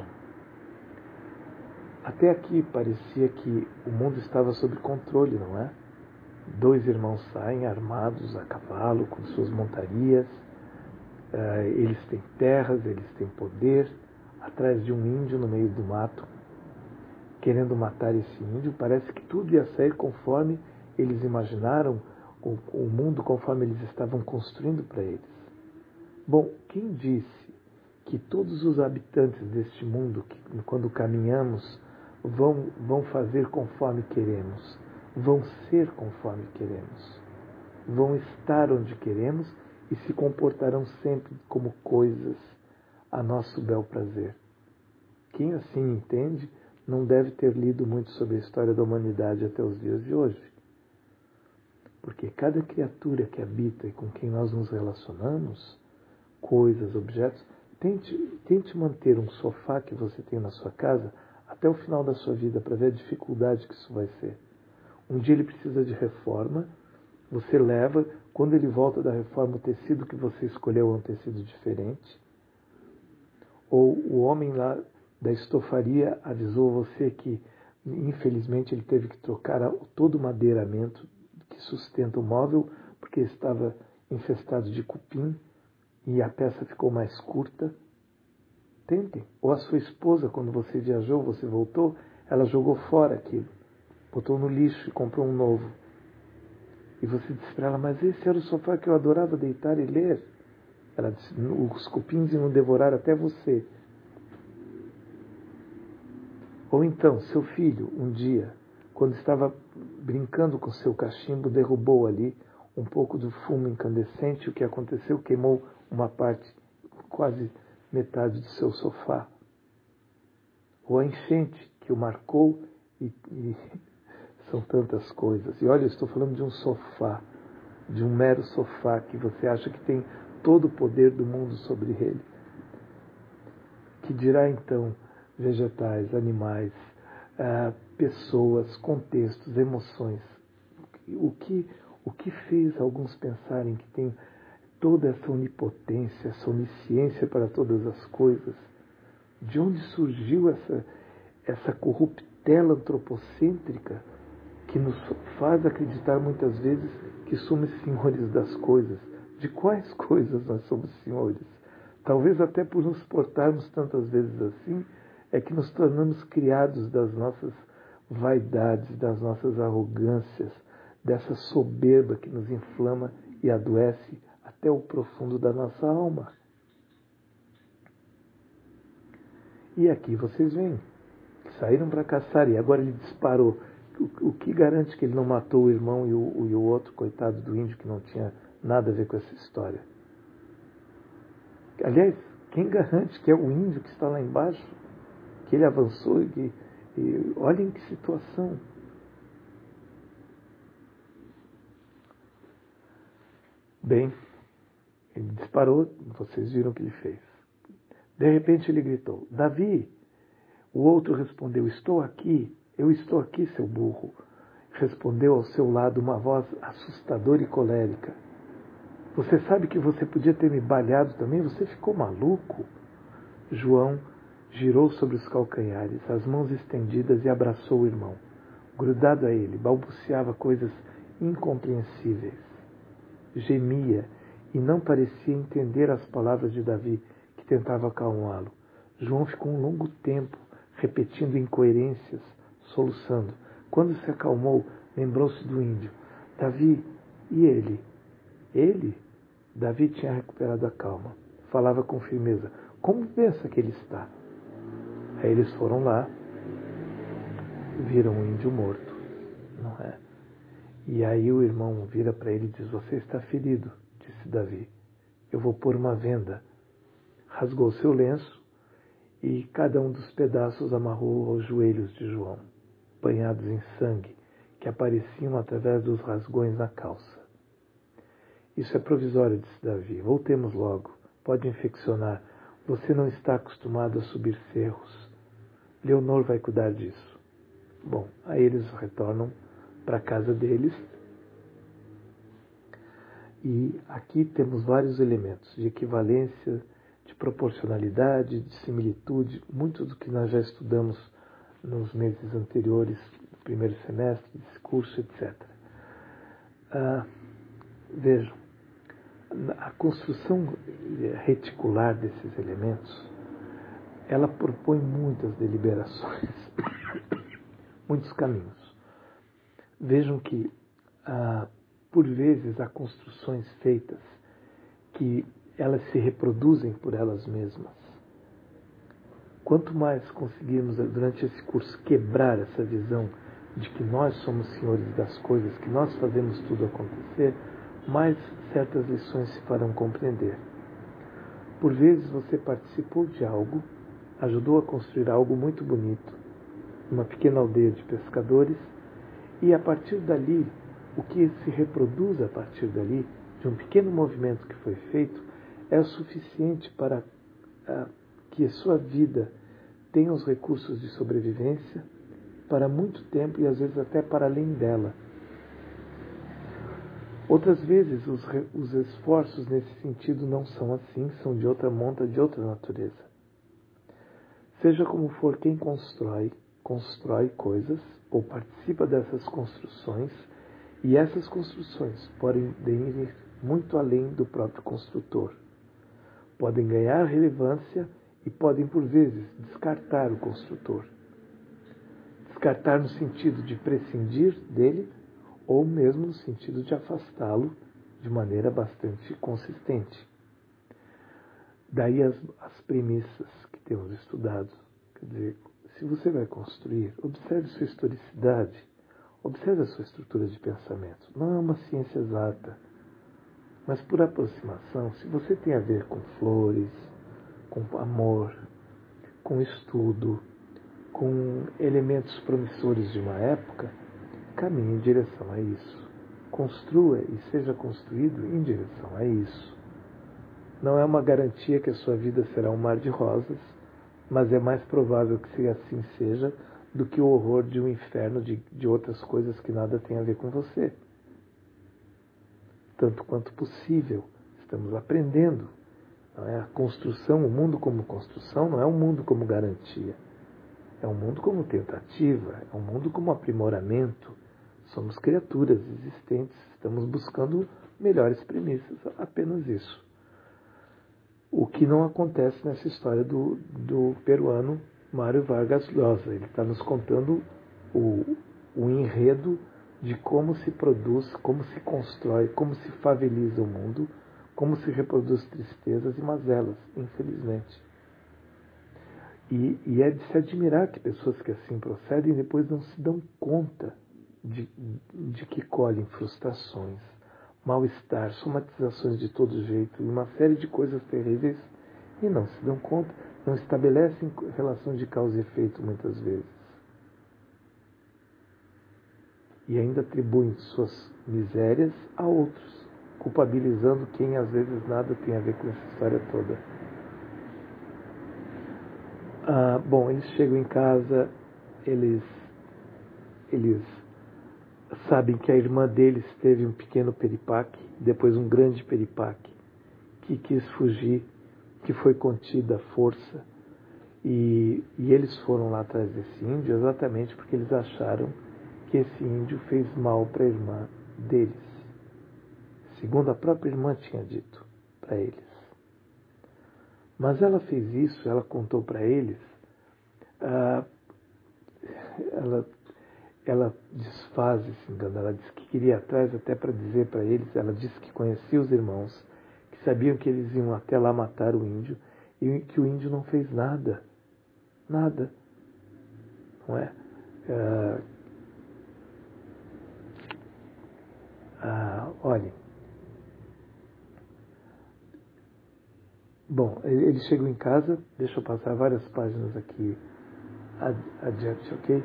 até aqui parecia que o mundo estava sob controle, não é? Dois irmãos saem armados a cavalo, com suas montarias. Eles têm terras, eles têm poder, atrás de um índio no meio do mato, querendo matar esse índio. Parece que tudo ia sair conforme eles imaginaram, o mundo conforme eles estavam construindo para eles. Bom, quem disse que todos os habitantes deste mundo, que quando caminhamos, vão fazer conforme queremos, vão ser conforme queremos, vão estar onde queremos e se comportarão sempre como coisas a nosso bel prazer. Quem assim entende não deve ter lido muito sobre a história da humanidade até os dias de hoje. Porque cada criatura que habita e com quem nós nos relacionamos, coisas, objetos, tente manter um sofá que você tem na sua casa até o final da sua vida para ver a dificuldade que isso vai ser. Um dia ele precisa de reforma, você leva, quando ele volta da reforma, o tecido que você escolheu é um tecido diferente. Ou o homem lá da estofaria avisou você que, infelizmente, ele teve que trocar todo o madeiramento que sustenta o móvel, porque estava infestado de cupim e a peça ficou mais curta. Tentem. Ou a sua esposa, quando você viajou, você voltou, ela jogou fora aquilo, botou no lixo e comprou um novo. E você disse para ela, mas esse era o sofá que eu adorava deitar e ler. Ela disse, os cupins iam devorar até você. Ou então, seu filho, um dia, quando estava brincando com seu cachimbo, derrubou ali um pouco do fumo incandescente. O que aconteceu? Queimou uma parte, quase metade do seu sofá. Ou a enchente que o marcou e são tantas coisas. E olha, eu estou falando de um sofá, de um mero sofá que você acha que tem todo o poder do mundo sobre ele. Que dirá então vegetais, animais, pessoas, contextos, emoções. O que fez alguns pensarem que tem toda essa onipotência, essa onisciência para todas as coisas? De onde surgiu essa corruptela antropocêntrica que nos faz acreditar muitas vezes que somos senhores das coisas? De quais coisas nós somos senhores? Talvez até por nos portarmos tantas vezes assim, é que nos tornamos criados das nossas vaidades, das nossas arrogâncias, dessa soberba que nos inflama e adoece até o profundo da nossa alma. E aqui vocês veem, saíram para caçar e agora ele disparou. O que garante que ele não matou o irmão e o outro, coitado do índio, que não tinha nada a ver com essa história? Aliás, quem garante que é o índio que está lá embaixo, que ele avançou e olhem que situação. Bem, ele disparou, vocês viram o que ele fez. De repente ele gritou, Davi! O outro respondeu, eu estou aqui, seu burro. Respondeu ao seu lado uma voz assustadora e colérica. Você sabe que você podia ter me baleado também? Você ficou maluco? João girou sobre os calcanhares, as mãos estendidas e abraçou o irmão. Grudado a ele, balbuciava coisas incompreensíveis. Gemia e não parecia entender as palavras de Davi, que tentava acalmá-lo. João ficou um longo tempo repetindo incoerências, soluçando. Quando se acalmou, lembrou-se do índio. Davi, e ele? Ele? Davi tinha recuperado a calma. Falava com firmeza. Como pensa que ele está? Aí eles foram lá, viram o índio morto, não é? E aí o irmão vira para ele e diz, você está ferido, disse Davi. Eu vou pôr uma venda. Rasgou seu lenço e cada um dos pedaços amarrou aos joelhos de João, banhados em sangue, que apareciam através dos rasgões na calça. Isso é provisório, disse Davi. Voltemos logo. Pode infeccionar. Você não está acostumado a subir cerros. Leonor vai cuidar disso. Bom, aí eles retornam para a casa deles. E aqui temos vários elementos de equivalência, de proporcionalidade, de similitude, muito do que nós já estudamos nos meses anteriores, no primeiro semestre, discurso, etc. Vejam, a construção reticular desses elementos, ela propõe muitas deliberações, muitos caminhos. Vejam que, por vezes, há construções feitas que elas se reproduzem por elas mesmas. Quanto mais conseguirmos, durante esse curso, quebrar essa visão de que nós somos senhores das coisas, que nós fazemos tudo acontecer, mais certas lições se farão compreender. Por vezes você participou de algo, ajudou a construir algo muito bonito, uma pequena aldeia de pescadores, e a partir dali, o que se reproduz a partir dali, de um pequeno movimento que foi feito, é o suficiente para que a sua vida tenha os recursos de sobrevivência para muito tempo e às vezes até para além dela. Outras vezes os esforços nesse sentido não são assim, são de outra monta, de outra natureza. Seja como for, quem constrói coisas ou participa dessas construções, e essas construções podem ir muito além do próprio construtor. Podem ganhar relevância e podem, por vezes, descartar o construtor. Descartar no sentido de prescindir dele, ou mesmo no sentido de afastá-lo de maneira bastante consistente. Daí as premissas que temos estudado. Quer dizer, se você vai construir, observe sua historicidade, observe a sua estrutura de pensamento. Não é uma ciência exata, mas por aproximação, se você tem a ver com flores, com amor, com estudo, com elementos promissores de uma época, caminhe em direção a isso. Construa e seja construído em direção a isso. Não é uma garantia que a sua vida será um mar de rosas, mas é mais provável que assim seja do que o horror de um inferno de outras coisas que nada tem a ver com você. Tanto quanto possível, estamos aprendendo. Não é? A construção, o mundo como construção, não é um mundo como garantia. É um mundo como tentativa, é um mundo como aprimoramento. Somos criaturas existentes, estamos buscando melhores premissas, apenas isso. O que não acontece nessa história do peruano Mário Vargas Llosa. Ele está nos contando o enredo de como se produz, como se constrói, como se faveliza o mundo, como se reproduz tristezas e mazelas, infelizmente. E é de se admirar que pessoas que assim procedem depois não se dão conta de que colhem frustrações, mal-estar, somatizações de todo jeito, e uma série de coisas terríveis, e não se dão conta, não estabelecem relação de causa e efeito muitas vezes. E ainda atribuem suas misérias a outros, culpabilizando quem às vezes nada tem a ver com essa história toda. Bom, eles chegam em casa, eles sabem que a irmã deles teve um pequeno peripaque, depois um grande peripaque, que quis fugir, que foi contida à força, e eles foram lá atrás desse índio exatamente porque eles acharam que esse índio fez mal para a irmã deles, segundo a própria irmã tinha dito para eles. Mas ela fez isso, ela contou para eles, ela desfaz esse engano, ela disse que queria ir atrás até para dizer para eles, ela disse que conhecia os irmãos, que sabiam que eles iam até lá matar o índio, e que o índio não fez nada, não é? Olhem, bom, eles chegam em casa, deixa eu passar várias páginas aqui adiante, ok?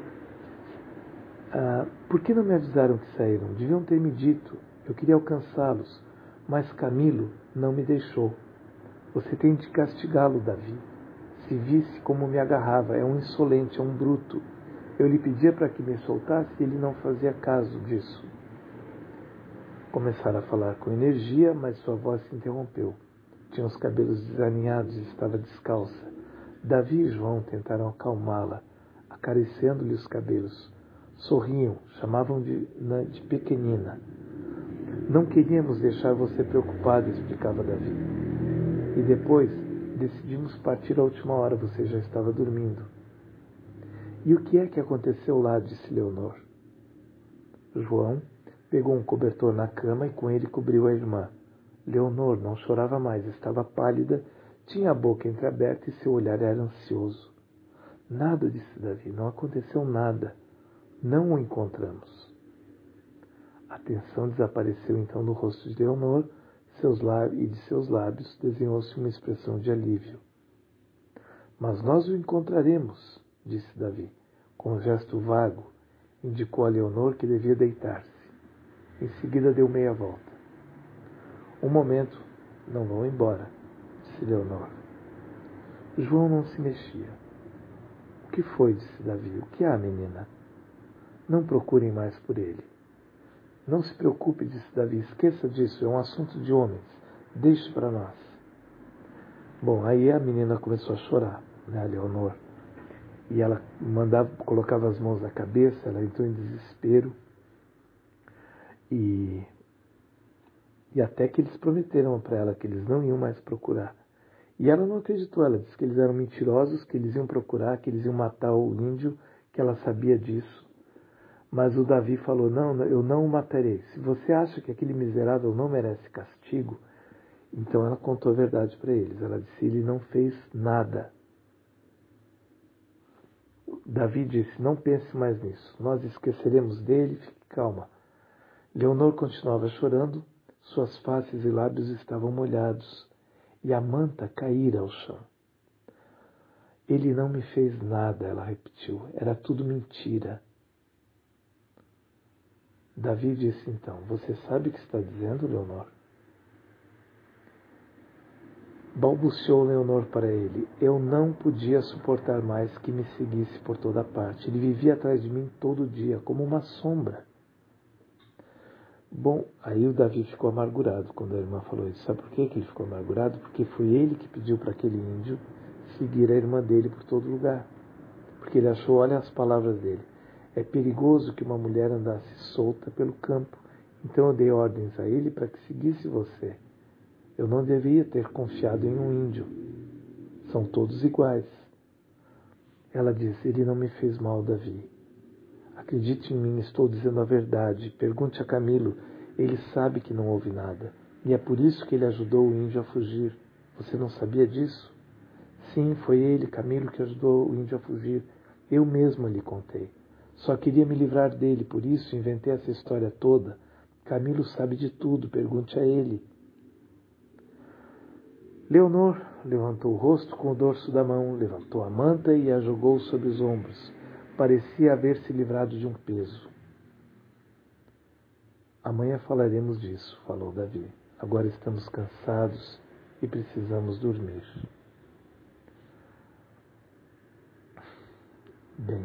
Por que não me avisaram que saíram? Deviam ter me dito. Eu queria alcançá-los, mas Camilo não me deixou. Você tem de castigá-lo, Davi. Se visse como me agarrava, é um insolente, é um bruto. Eu lhe pedia para que me soltasse e ele não fazia caso disso. Começaram a falar com energia, mas sua voz se interrompeu. Tinha os cabelos desalinhados e estava descalça. Davi e João tentaram acalmá-la, acariciando-lhe os cabelos. Sorriam, chamavam de pequenina. Não queríamos deixar você preocupada, explicava Davi. E depois decidimos partir à última hora, você já estava dormindo. E o que é que aconteceu lá? Disse Leonor. João pegou um cobertor na cama e com ele cobriu a irmã. Leonor não chorava mais, estava pálida, tinha a boca entreaberta e seu olhar era ansioso. Nada, disse Davi, não aconteceu nada. Não o encontramos. A tensão desapareceu então no rosto de Leonor, e de seus lábios desenhou-se uma expressão de alívio. Mas nós o encontraremos, disse Davi. Com um gesto vago, indicou a Leonor que devia deitar-se. Em seguida deu meia volta. Um momento, não vão embora, disse Leonor. João não se mexia. O que foi, disse Davi. O que há, menina? Não procurem mais por ele. Não se preocupe, disse Davi. Esqueça disso, é um assunto de homens. Deixe para nós. Bom, aí a menina começou a chorar, né, a Leonor. E ela colocava as mãos na cabeça, ela entrou em desespero. E até que eles prometeram para ela que eles não iam mais procurar. E ela não acreditou, ela disse que eles eram mentirosos, que eles iam procurar, que eles iam matar o índio, que ela sabia disso. Mas o Davi falou, não, eu não o matarei. Se você acha que aquele miserável não merece castigo, Então ela contou a verdade para eles. Ela disse: ele não fez nada. Davi disse: não pense mais nisso. Nós esqueceremos dele, fique calma. Leonor continuava chorando, suas faces e lábios estavam molhados, e a manta caíra ao chão. Ele não me fez nada, ela repetiu. Era tudo mentira. Davi disse então: você sabe o que está dizendo, Leonor? Balbuciou Leonor para ele. Eu não podia suportar mais que me seguisse por toda parte. Ele vivia atrás de mim todo dia, como uma sombra. Bom, aí o Davi ficou amargurado quando a irmã falou isso. Sabe por que ele ficou amargurado? Porque foi ele que pediu para aquele índio seguir a irmã dele por todo lugar. Porque ele achou, olha as palavras dele: é perigoso que uma mulher andasse solta pelo campo. Então eu dei ordens a ele para que seguisse você. Eu não devia ter confiado em um índio. São todos iguais. Ela disse: ele não me fez mal, Davi. Acredite em mim, estou dizendo a verdade. Pergunte a Camilo. Ele sabe que não houve nada. E é por isso que ele ajudou o índio a fugir. Você não sabia disso? Sim, foi ele, Camilo, que ajudou o índio a fugir. Eu mesma lhe contei. Só queria me livrar dele, por isso inventei essa história toda. Camilo sabe de tudo, pergunte a ele. Leonor levantou o rosto com o dorso da mão, levantou a manta e a jogou sobre os ombros. Parecia haver se livrado de um peso. Amanhã falaremos disso, falou Davi. Agora estamos cansados e precisamos dormir. Bem,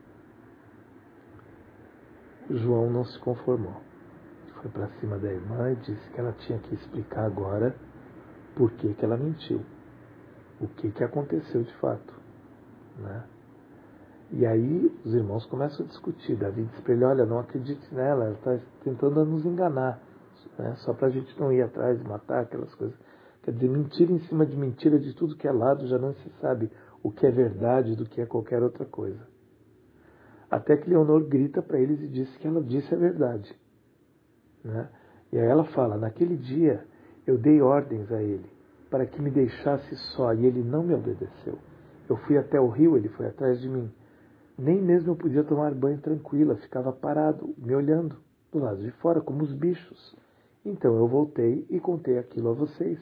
João não se conformou. Foi para cima da irmã e disse que ela tinha que explicar agora por que ela mentiu. O que aconteceu de fato, né? E aí os irmãos começam a discutir. Davi diz para ele: olha, não acredite nela, ela está tentando nos enganar, né? Só para a gente não ir atrás e matar aquelas coisas. Quer dizer, mentira em cima de mentira de tudo que é lado, já não se sabe o que é verdade do que é qualquer outra coisa. Até que Leonor grita para eles e diz que ela disse a verdade, né? E aí ela fala: naquele dia eu dei ordens a ele para que me deixasse só e ele não me obedeceu. Eu fui até o rio, ele foi atrás de mim. Nem mesmo eu podia tomar banho tranquila, ficava parado, me olhando do lado de fora, como os bichos. Então eu voltei e contei aquilo a vocês.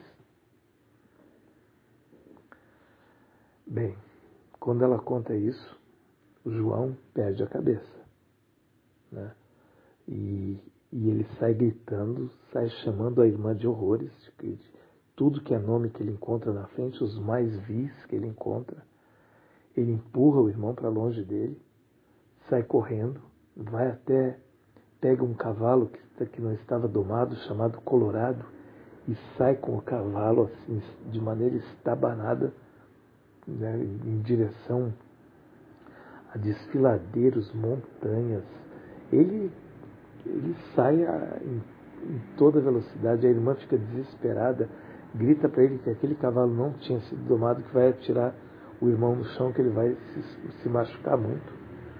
Bem, quando ela conta isso, o João perde a cabeça, né? E ele sai gritando, sai chamando a irmã de horrores, de tudo que é nome que ele encontra na frente, os mais vis que ele encontra. Ele empurra o irmão para longe dele, sai correndo, vai até, pega um cavalo que não estava domado, chamado Colorado, e sai com o cavalo assim, de maneira estabanada, né, em direção a desfiladeiros, montanhas. Ele sai em toda velocidade. A irmã fica desesperada, grita para ele que aquele cavalo não tinha sido domado, que vai atirar o irmão no chão, que ele vai se machucar muito.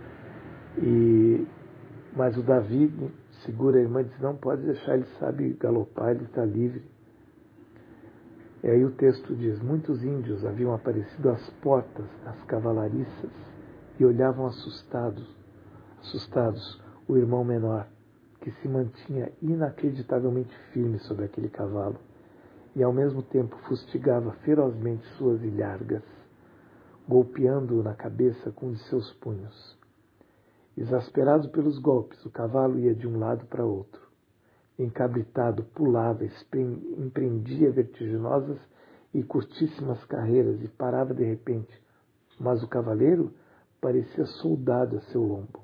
Mas o Davi segura a irmã e diz: não pode deixar, ele sabe galopar, ele está livre. E aí o texto diz: muitos índios haviam aparecido às portas das cavalariças e olhavam assustados o irmão menor, que se mantinha inacreditavelmente firme sobre aquele cavalo e ao mesmo tempo fustigava ferozmente suas ilhargas, golpeando-o na cabeça com um de seus punhos. Exasperado pelos golpes, o cavalo ia de um lado para outro. Encabritado, pulava, empreendia vertiginosas e curtíssimas carreiras e parava de repente, mas o cavaleiro parecia soldado a seu lombo.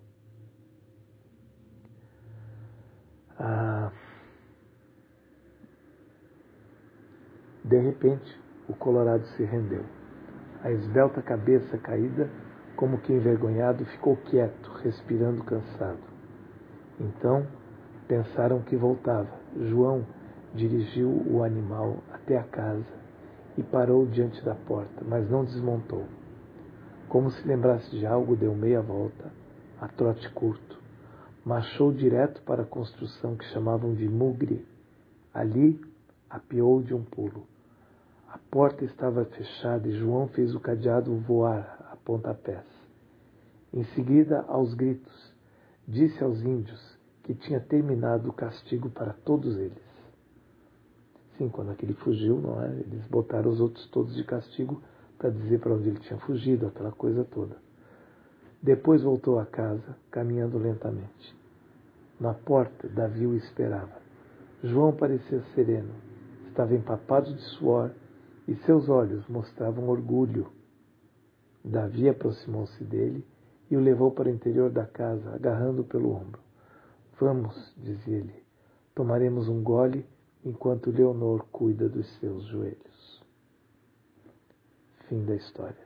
De repente, o Colorado se rendeu. A esbelta cabeça caída, como que envergonhado, ficou quieto, respirando cansado. Então, pensaram que voltava. João dirigiu o animal até a casa e parou diante da porta, mas não desmontou. Como se lembrasse de algo, deu meia volta, a trote curto. Marchou direto para a construção que chamavam de mugre. Ali, apeou de um pulo. A porta estava fechada e João fez o cadeado voar a pontapés. Em seguida, aos gritos, disse aos índios que tinha terminado o castigo para todos eles. Sim, quando aquele fugiu, não é? Eles botaram os outros todos de castigo para dizer para onde ele tinha fugido, aquela coisa toda. Depois voltou à casa, caminhando lentamente. Na porta, Davi o esperava. João parecia sereno, estava empapado de suor e seus olhos mostravam orgulho. Davi aproximou-se dele e o levou para o interior da casa, agarrando-o pelo ombro. Vamos, dizia ele, tomaremos um gole enquanto Leonor cuida dos seus joelhos. Fim da história.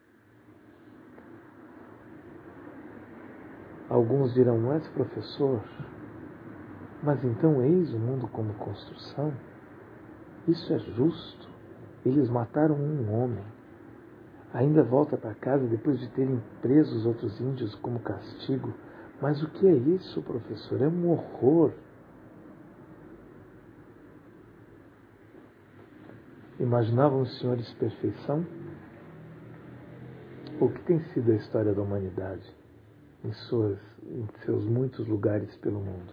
Alguns dirão, mas professor, mas então eis o mundo como construção? Isso é justo? Eles mataram um homem. Ainda volta para casa depois de terem preso os outros índios como castigo. Mas o que é isso, professor? É um horror. Imaginavam os senhores perfeição? O que tem sido a história da humanidade em seus muitos lugares pelo mundo?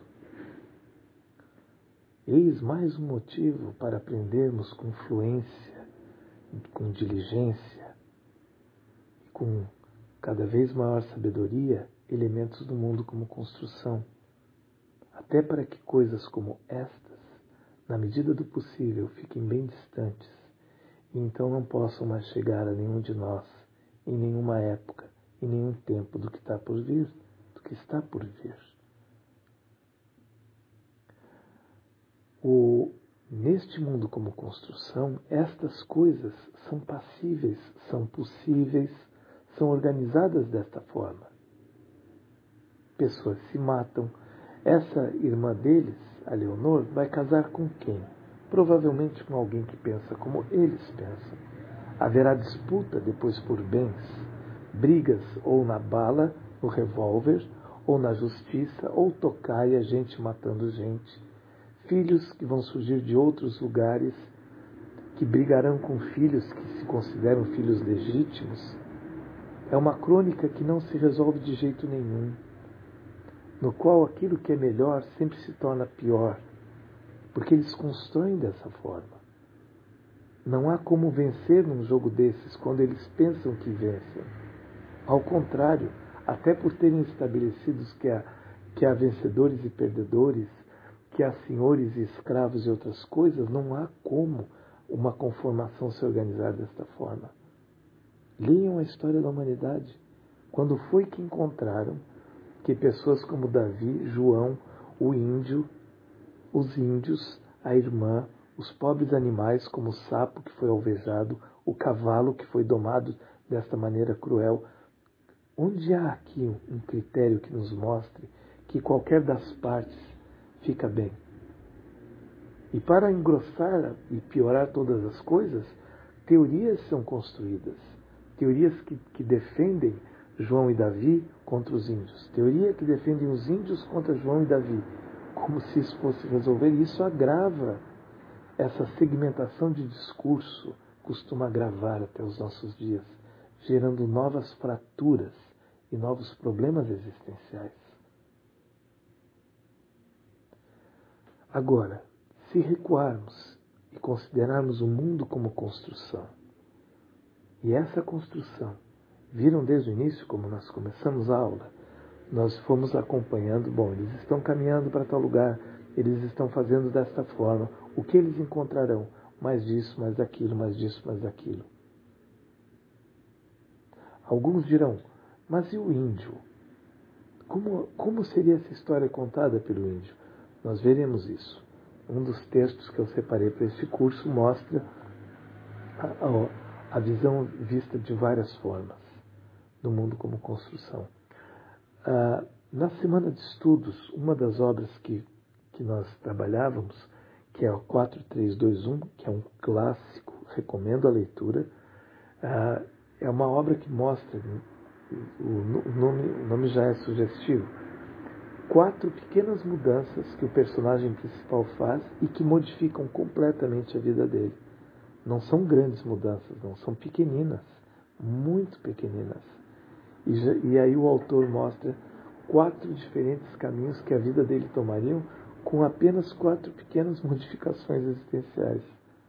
Eis mais um motivo para aprendermos com fluência, com diligência e com cada vez maior sabedoria elementos do mundo como construção, até para que coisas como estas, na medida do possível, fiquem bem distantes e então não possam mais chegar a nenhum de nós, em nenhuma época, em nenhum tempo do que está por vir, Neste mundo como construção, estas coisas são passíveis, são possíveis, são organizadas desta forma. Pessoas se matam. Essa irmã deles, a Leonor, vai casar com quem? Provavelmente com alguém que pensa como eles pensam. Haverá disputa depois por bens, brigas ou na bala, no revólver, ou na justiça, ou tocaia, gente matando gente. Filhos que vão surgir de outros lugares, que brigarão com filhos que se consideram filhos legítimos. É uma crônica que não se resolve de jeito nenhum, no qual aquilo que é melhor sempre se torna pior, porque eles constroem dessa forma. Não há como vencer num jogo desses quando eles pensam que vencem. Ao contrário, até por terem estabelecidos que há vencedores e perdedores, que há senhores e escravos e outras coisas, não há como uma conformação se organizar desta forma. Leiam a história da humanidade. Quando foi que encontraram que pessoas como Davi, João, o índio, os índios, a irmã, os pobres animais como o sapo que foi alvejado, o cavalo que foi domado desta maneira cruel, onde há aqui um critério que nos mostre que qualquer das partes fica bem? E para engrossar e piorar todas as coisas, teorias são construídas. Teorias que defendem João e Davi contra os índios. Teoria que defendem os índios contra João e Davi. Como se isso fosse resolver. E isso agrava. Essa segmentação de discurso costuma agravar até os nossos dias, gerando novas fraturas e novos problemas existenciais. Agora, se recuarmos e considerarmos o mundo como construção, e essa construção, viram desde o início, como nós começamos a aula, nós fomos acompanhando, eles estão caminhando para tal lugar, eles estão fazendo desta forma, o que eles encontrarão? Mais disso, mais daquilo, mais disso, mais daquilo. Alguns dirão, mas e o índio? Como seria essa história contada pelo índio? Nós veremos isso. Um dos textos que eu separei para este curso mostra a visão vista de várias formas do mundo como construção. Na semana de estudos, uma das obras que nós trabalhávamos, que é o 4321, que é um clássico, recomendo a leitura, é uma obra que mostra, o nome já é sugestivo, 4 pequenas mudanças que o personagem principal faz e que modificam completamente a vida dele. Não são grandes mudanças, não, são pequeninas, muito pequeninas. E aí o autor mostra 4 diferentes caminhos que a vida dele tomariam com apenas 4 pequenas modificações existenciais.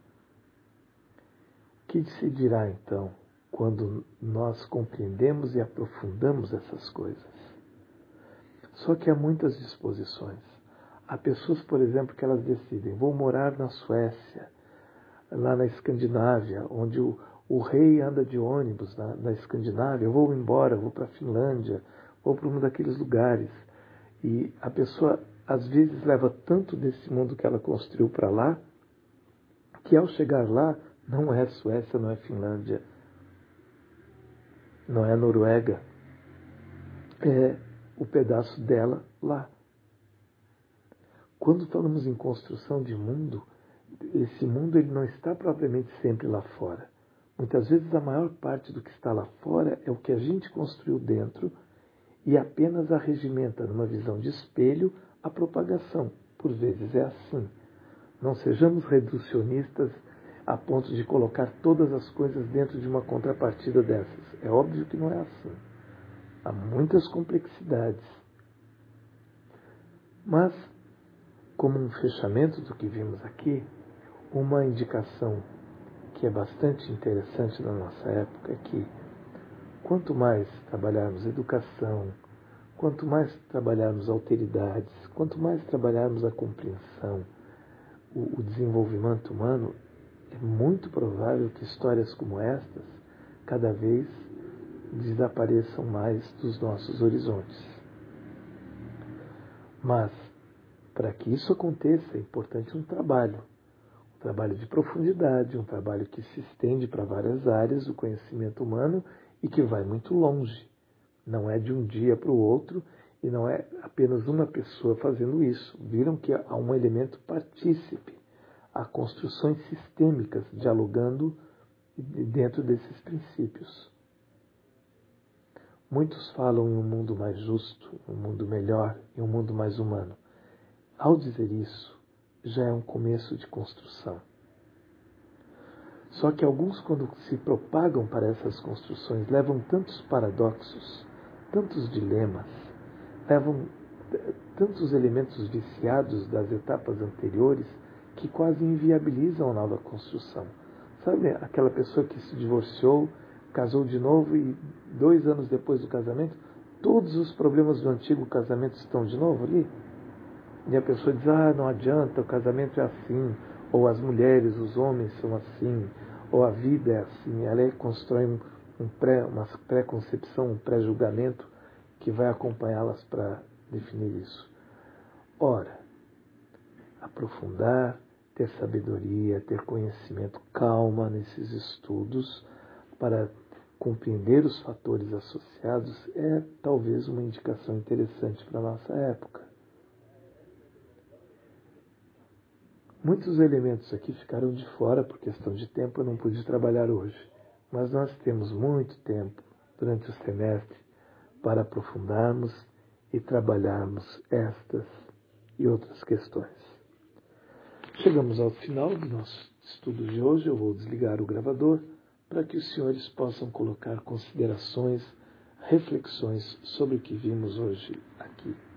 O que se dirá então quando nós compreendemos e aprofundamos essas coisas? Só que há muitas disposições. Há pessoas, por exemplo, que elas decidem, vou morar na Suécia, lá na Escandinávia, onde o rei anda de ônibus na Escandinávia, eu vou embora, vou para a Finlândia, vou para um daqueles lugares. E a pessoa, às vezes, leva tanto desse mundo que ela construiu para lá, que ao chegar lá, não é Suécia, não é Finlândia, não é Noruega, é o pedaço dela lá. Quando falamos em construção de mundo, esse mundo ele não está propriamente sempre lá fora. Muitas vezes a maior parte do que está lá fora é o que a gente construiu dentro e apenas arregimenta numa visão de espelho a propagação. Por vezes é assim. Não sejamos reducionistas a ponto de colocar todas as coisas dentro de uma contrapartida dessas. É óbvio que não é assim. Há muitas complexidades. Mas, como um fechamento do que vimos aqui, uma indicação que é bastante interessante na nossa época é que quanto mais trabalharmos educação, quanto mais trabalharmos alteridades, quanto mais trabalharmos a compreensão, o desenvolvimento humano, é muito provável que histórias como estas cada vez desapareçam mais dos nossos horizontes. Mas, para que isso aconteça, é importante um trabalho de profundidade, um trabalho que se estende para várias áreas do conhecimento humano e que vai muito longe. Não é de um dia para o outro e não é apenas uma pessoa fazendo isso. Viram que há um elemento partícipe, há construções sistêmicas dialogando dentro desses princípios. Muitos falam em um mundo mais justo, um mundo melhor e um mundo mais humano. Ao dizer isso, já é um começo de construção. Só que alguns, quando se propagam para essas construções, levam tantos paradoxos, tantos dilemas, levam tantos elementos viciados das etapas anteriores que quase inviabilizam a nova construção. Sabe aquela pessoa que se divorciou, casou de novo e 2 anos depois do casamento, todos os problemas do antigo casamento estão de novo ali? E a pessoa diz, não adianta, o casamento é assim, ou as mulheres, os homens são assim, ou a vida é assim. Ela constrói uma pré-concepção, um pré-julgamento que vai acompanhá-las para definir isso. Ora, aprofundar, ter sabedoria, ter conhecimento, calma nesses estudos para compreender os fatores associados é talvez uma indicação interessante para a nossa época. Muitos elementos aqui ficaram de fora por questão de tempo, eu não pude trabalhar hoje. Mas nós temos muito tempo durante o semestre para aprofundarmos e trabalharmos estas e outras questões. Chegamos ao final do nosso estudo de hoje. Eu vou desligar o gravador para que os senhores possam colocar considerações, reflexões sobre o que vimos hoje aqui.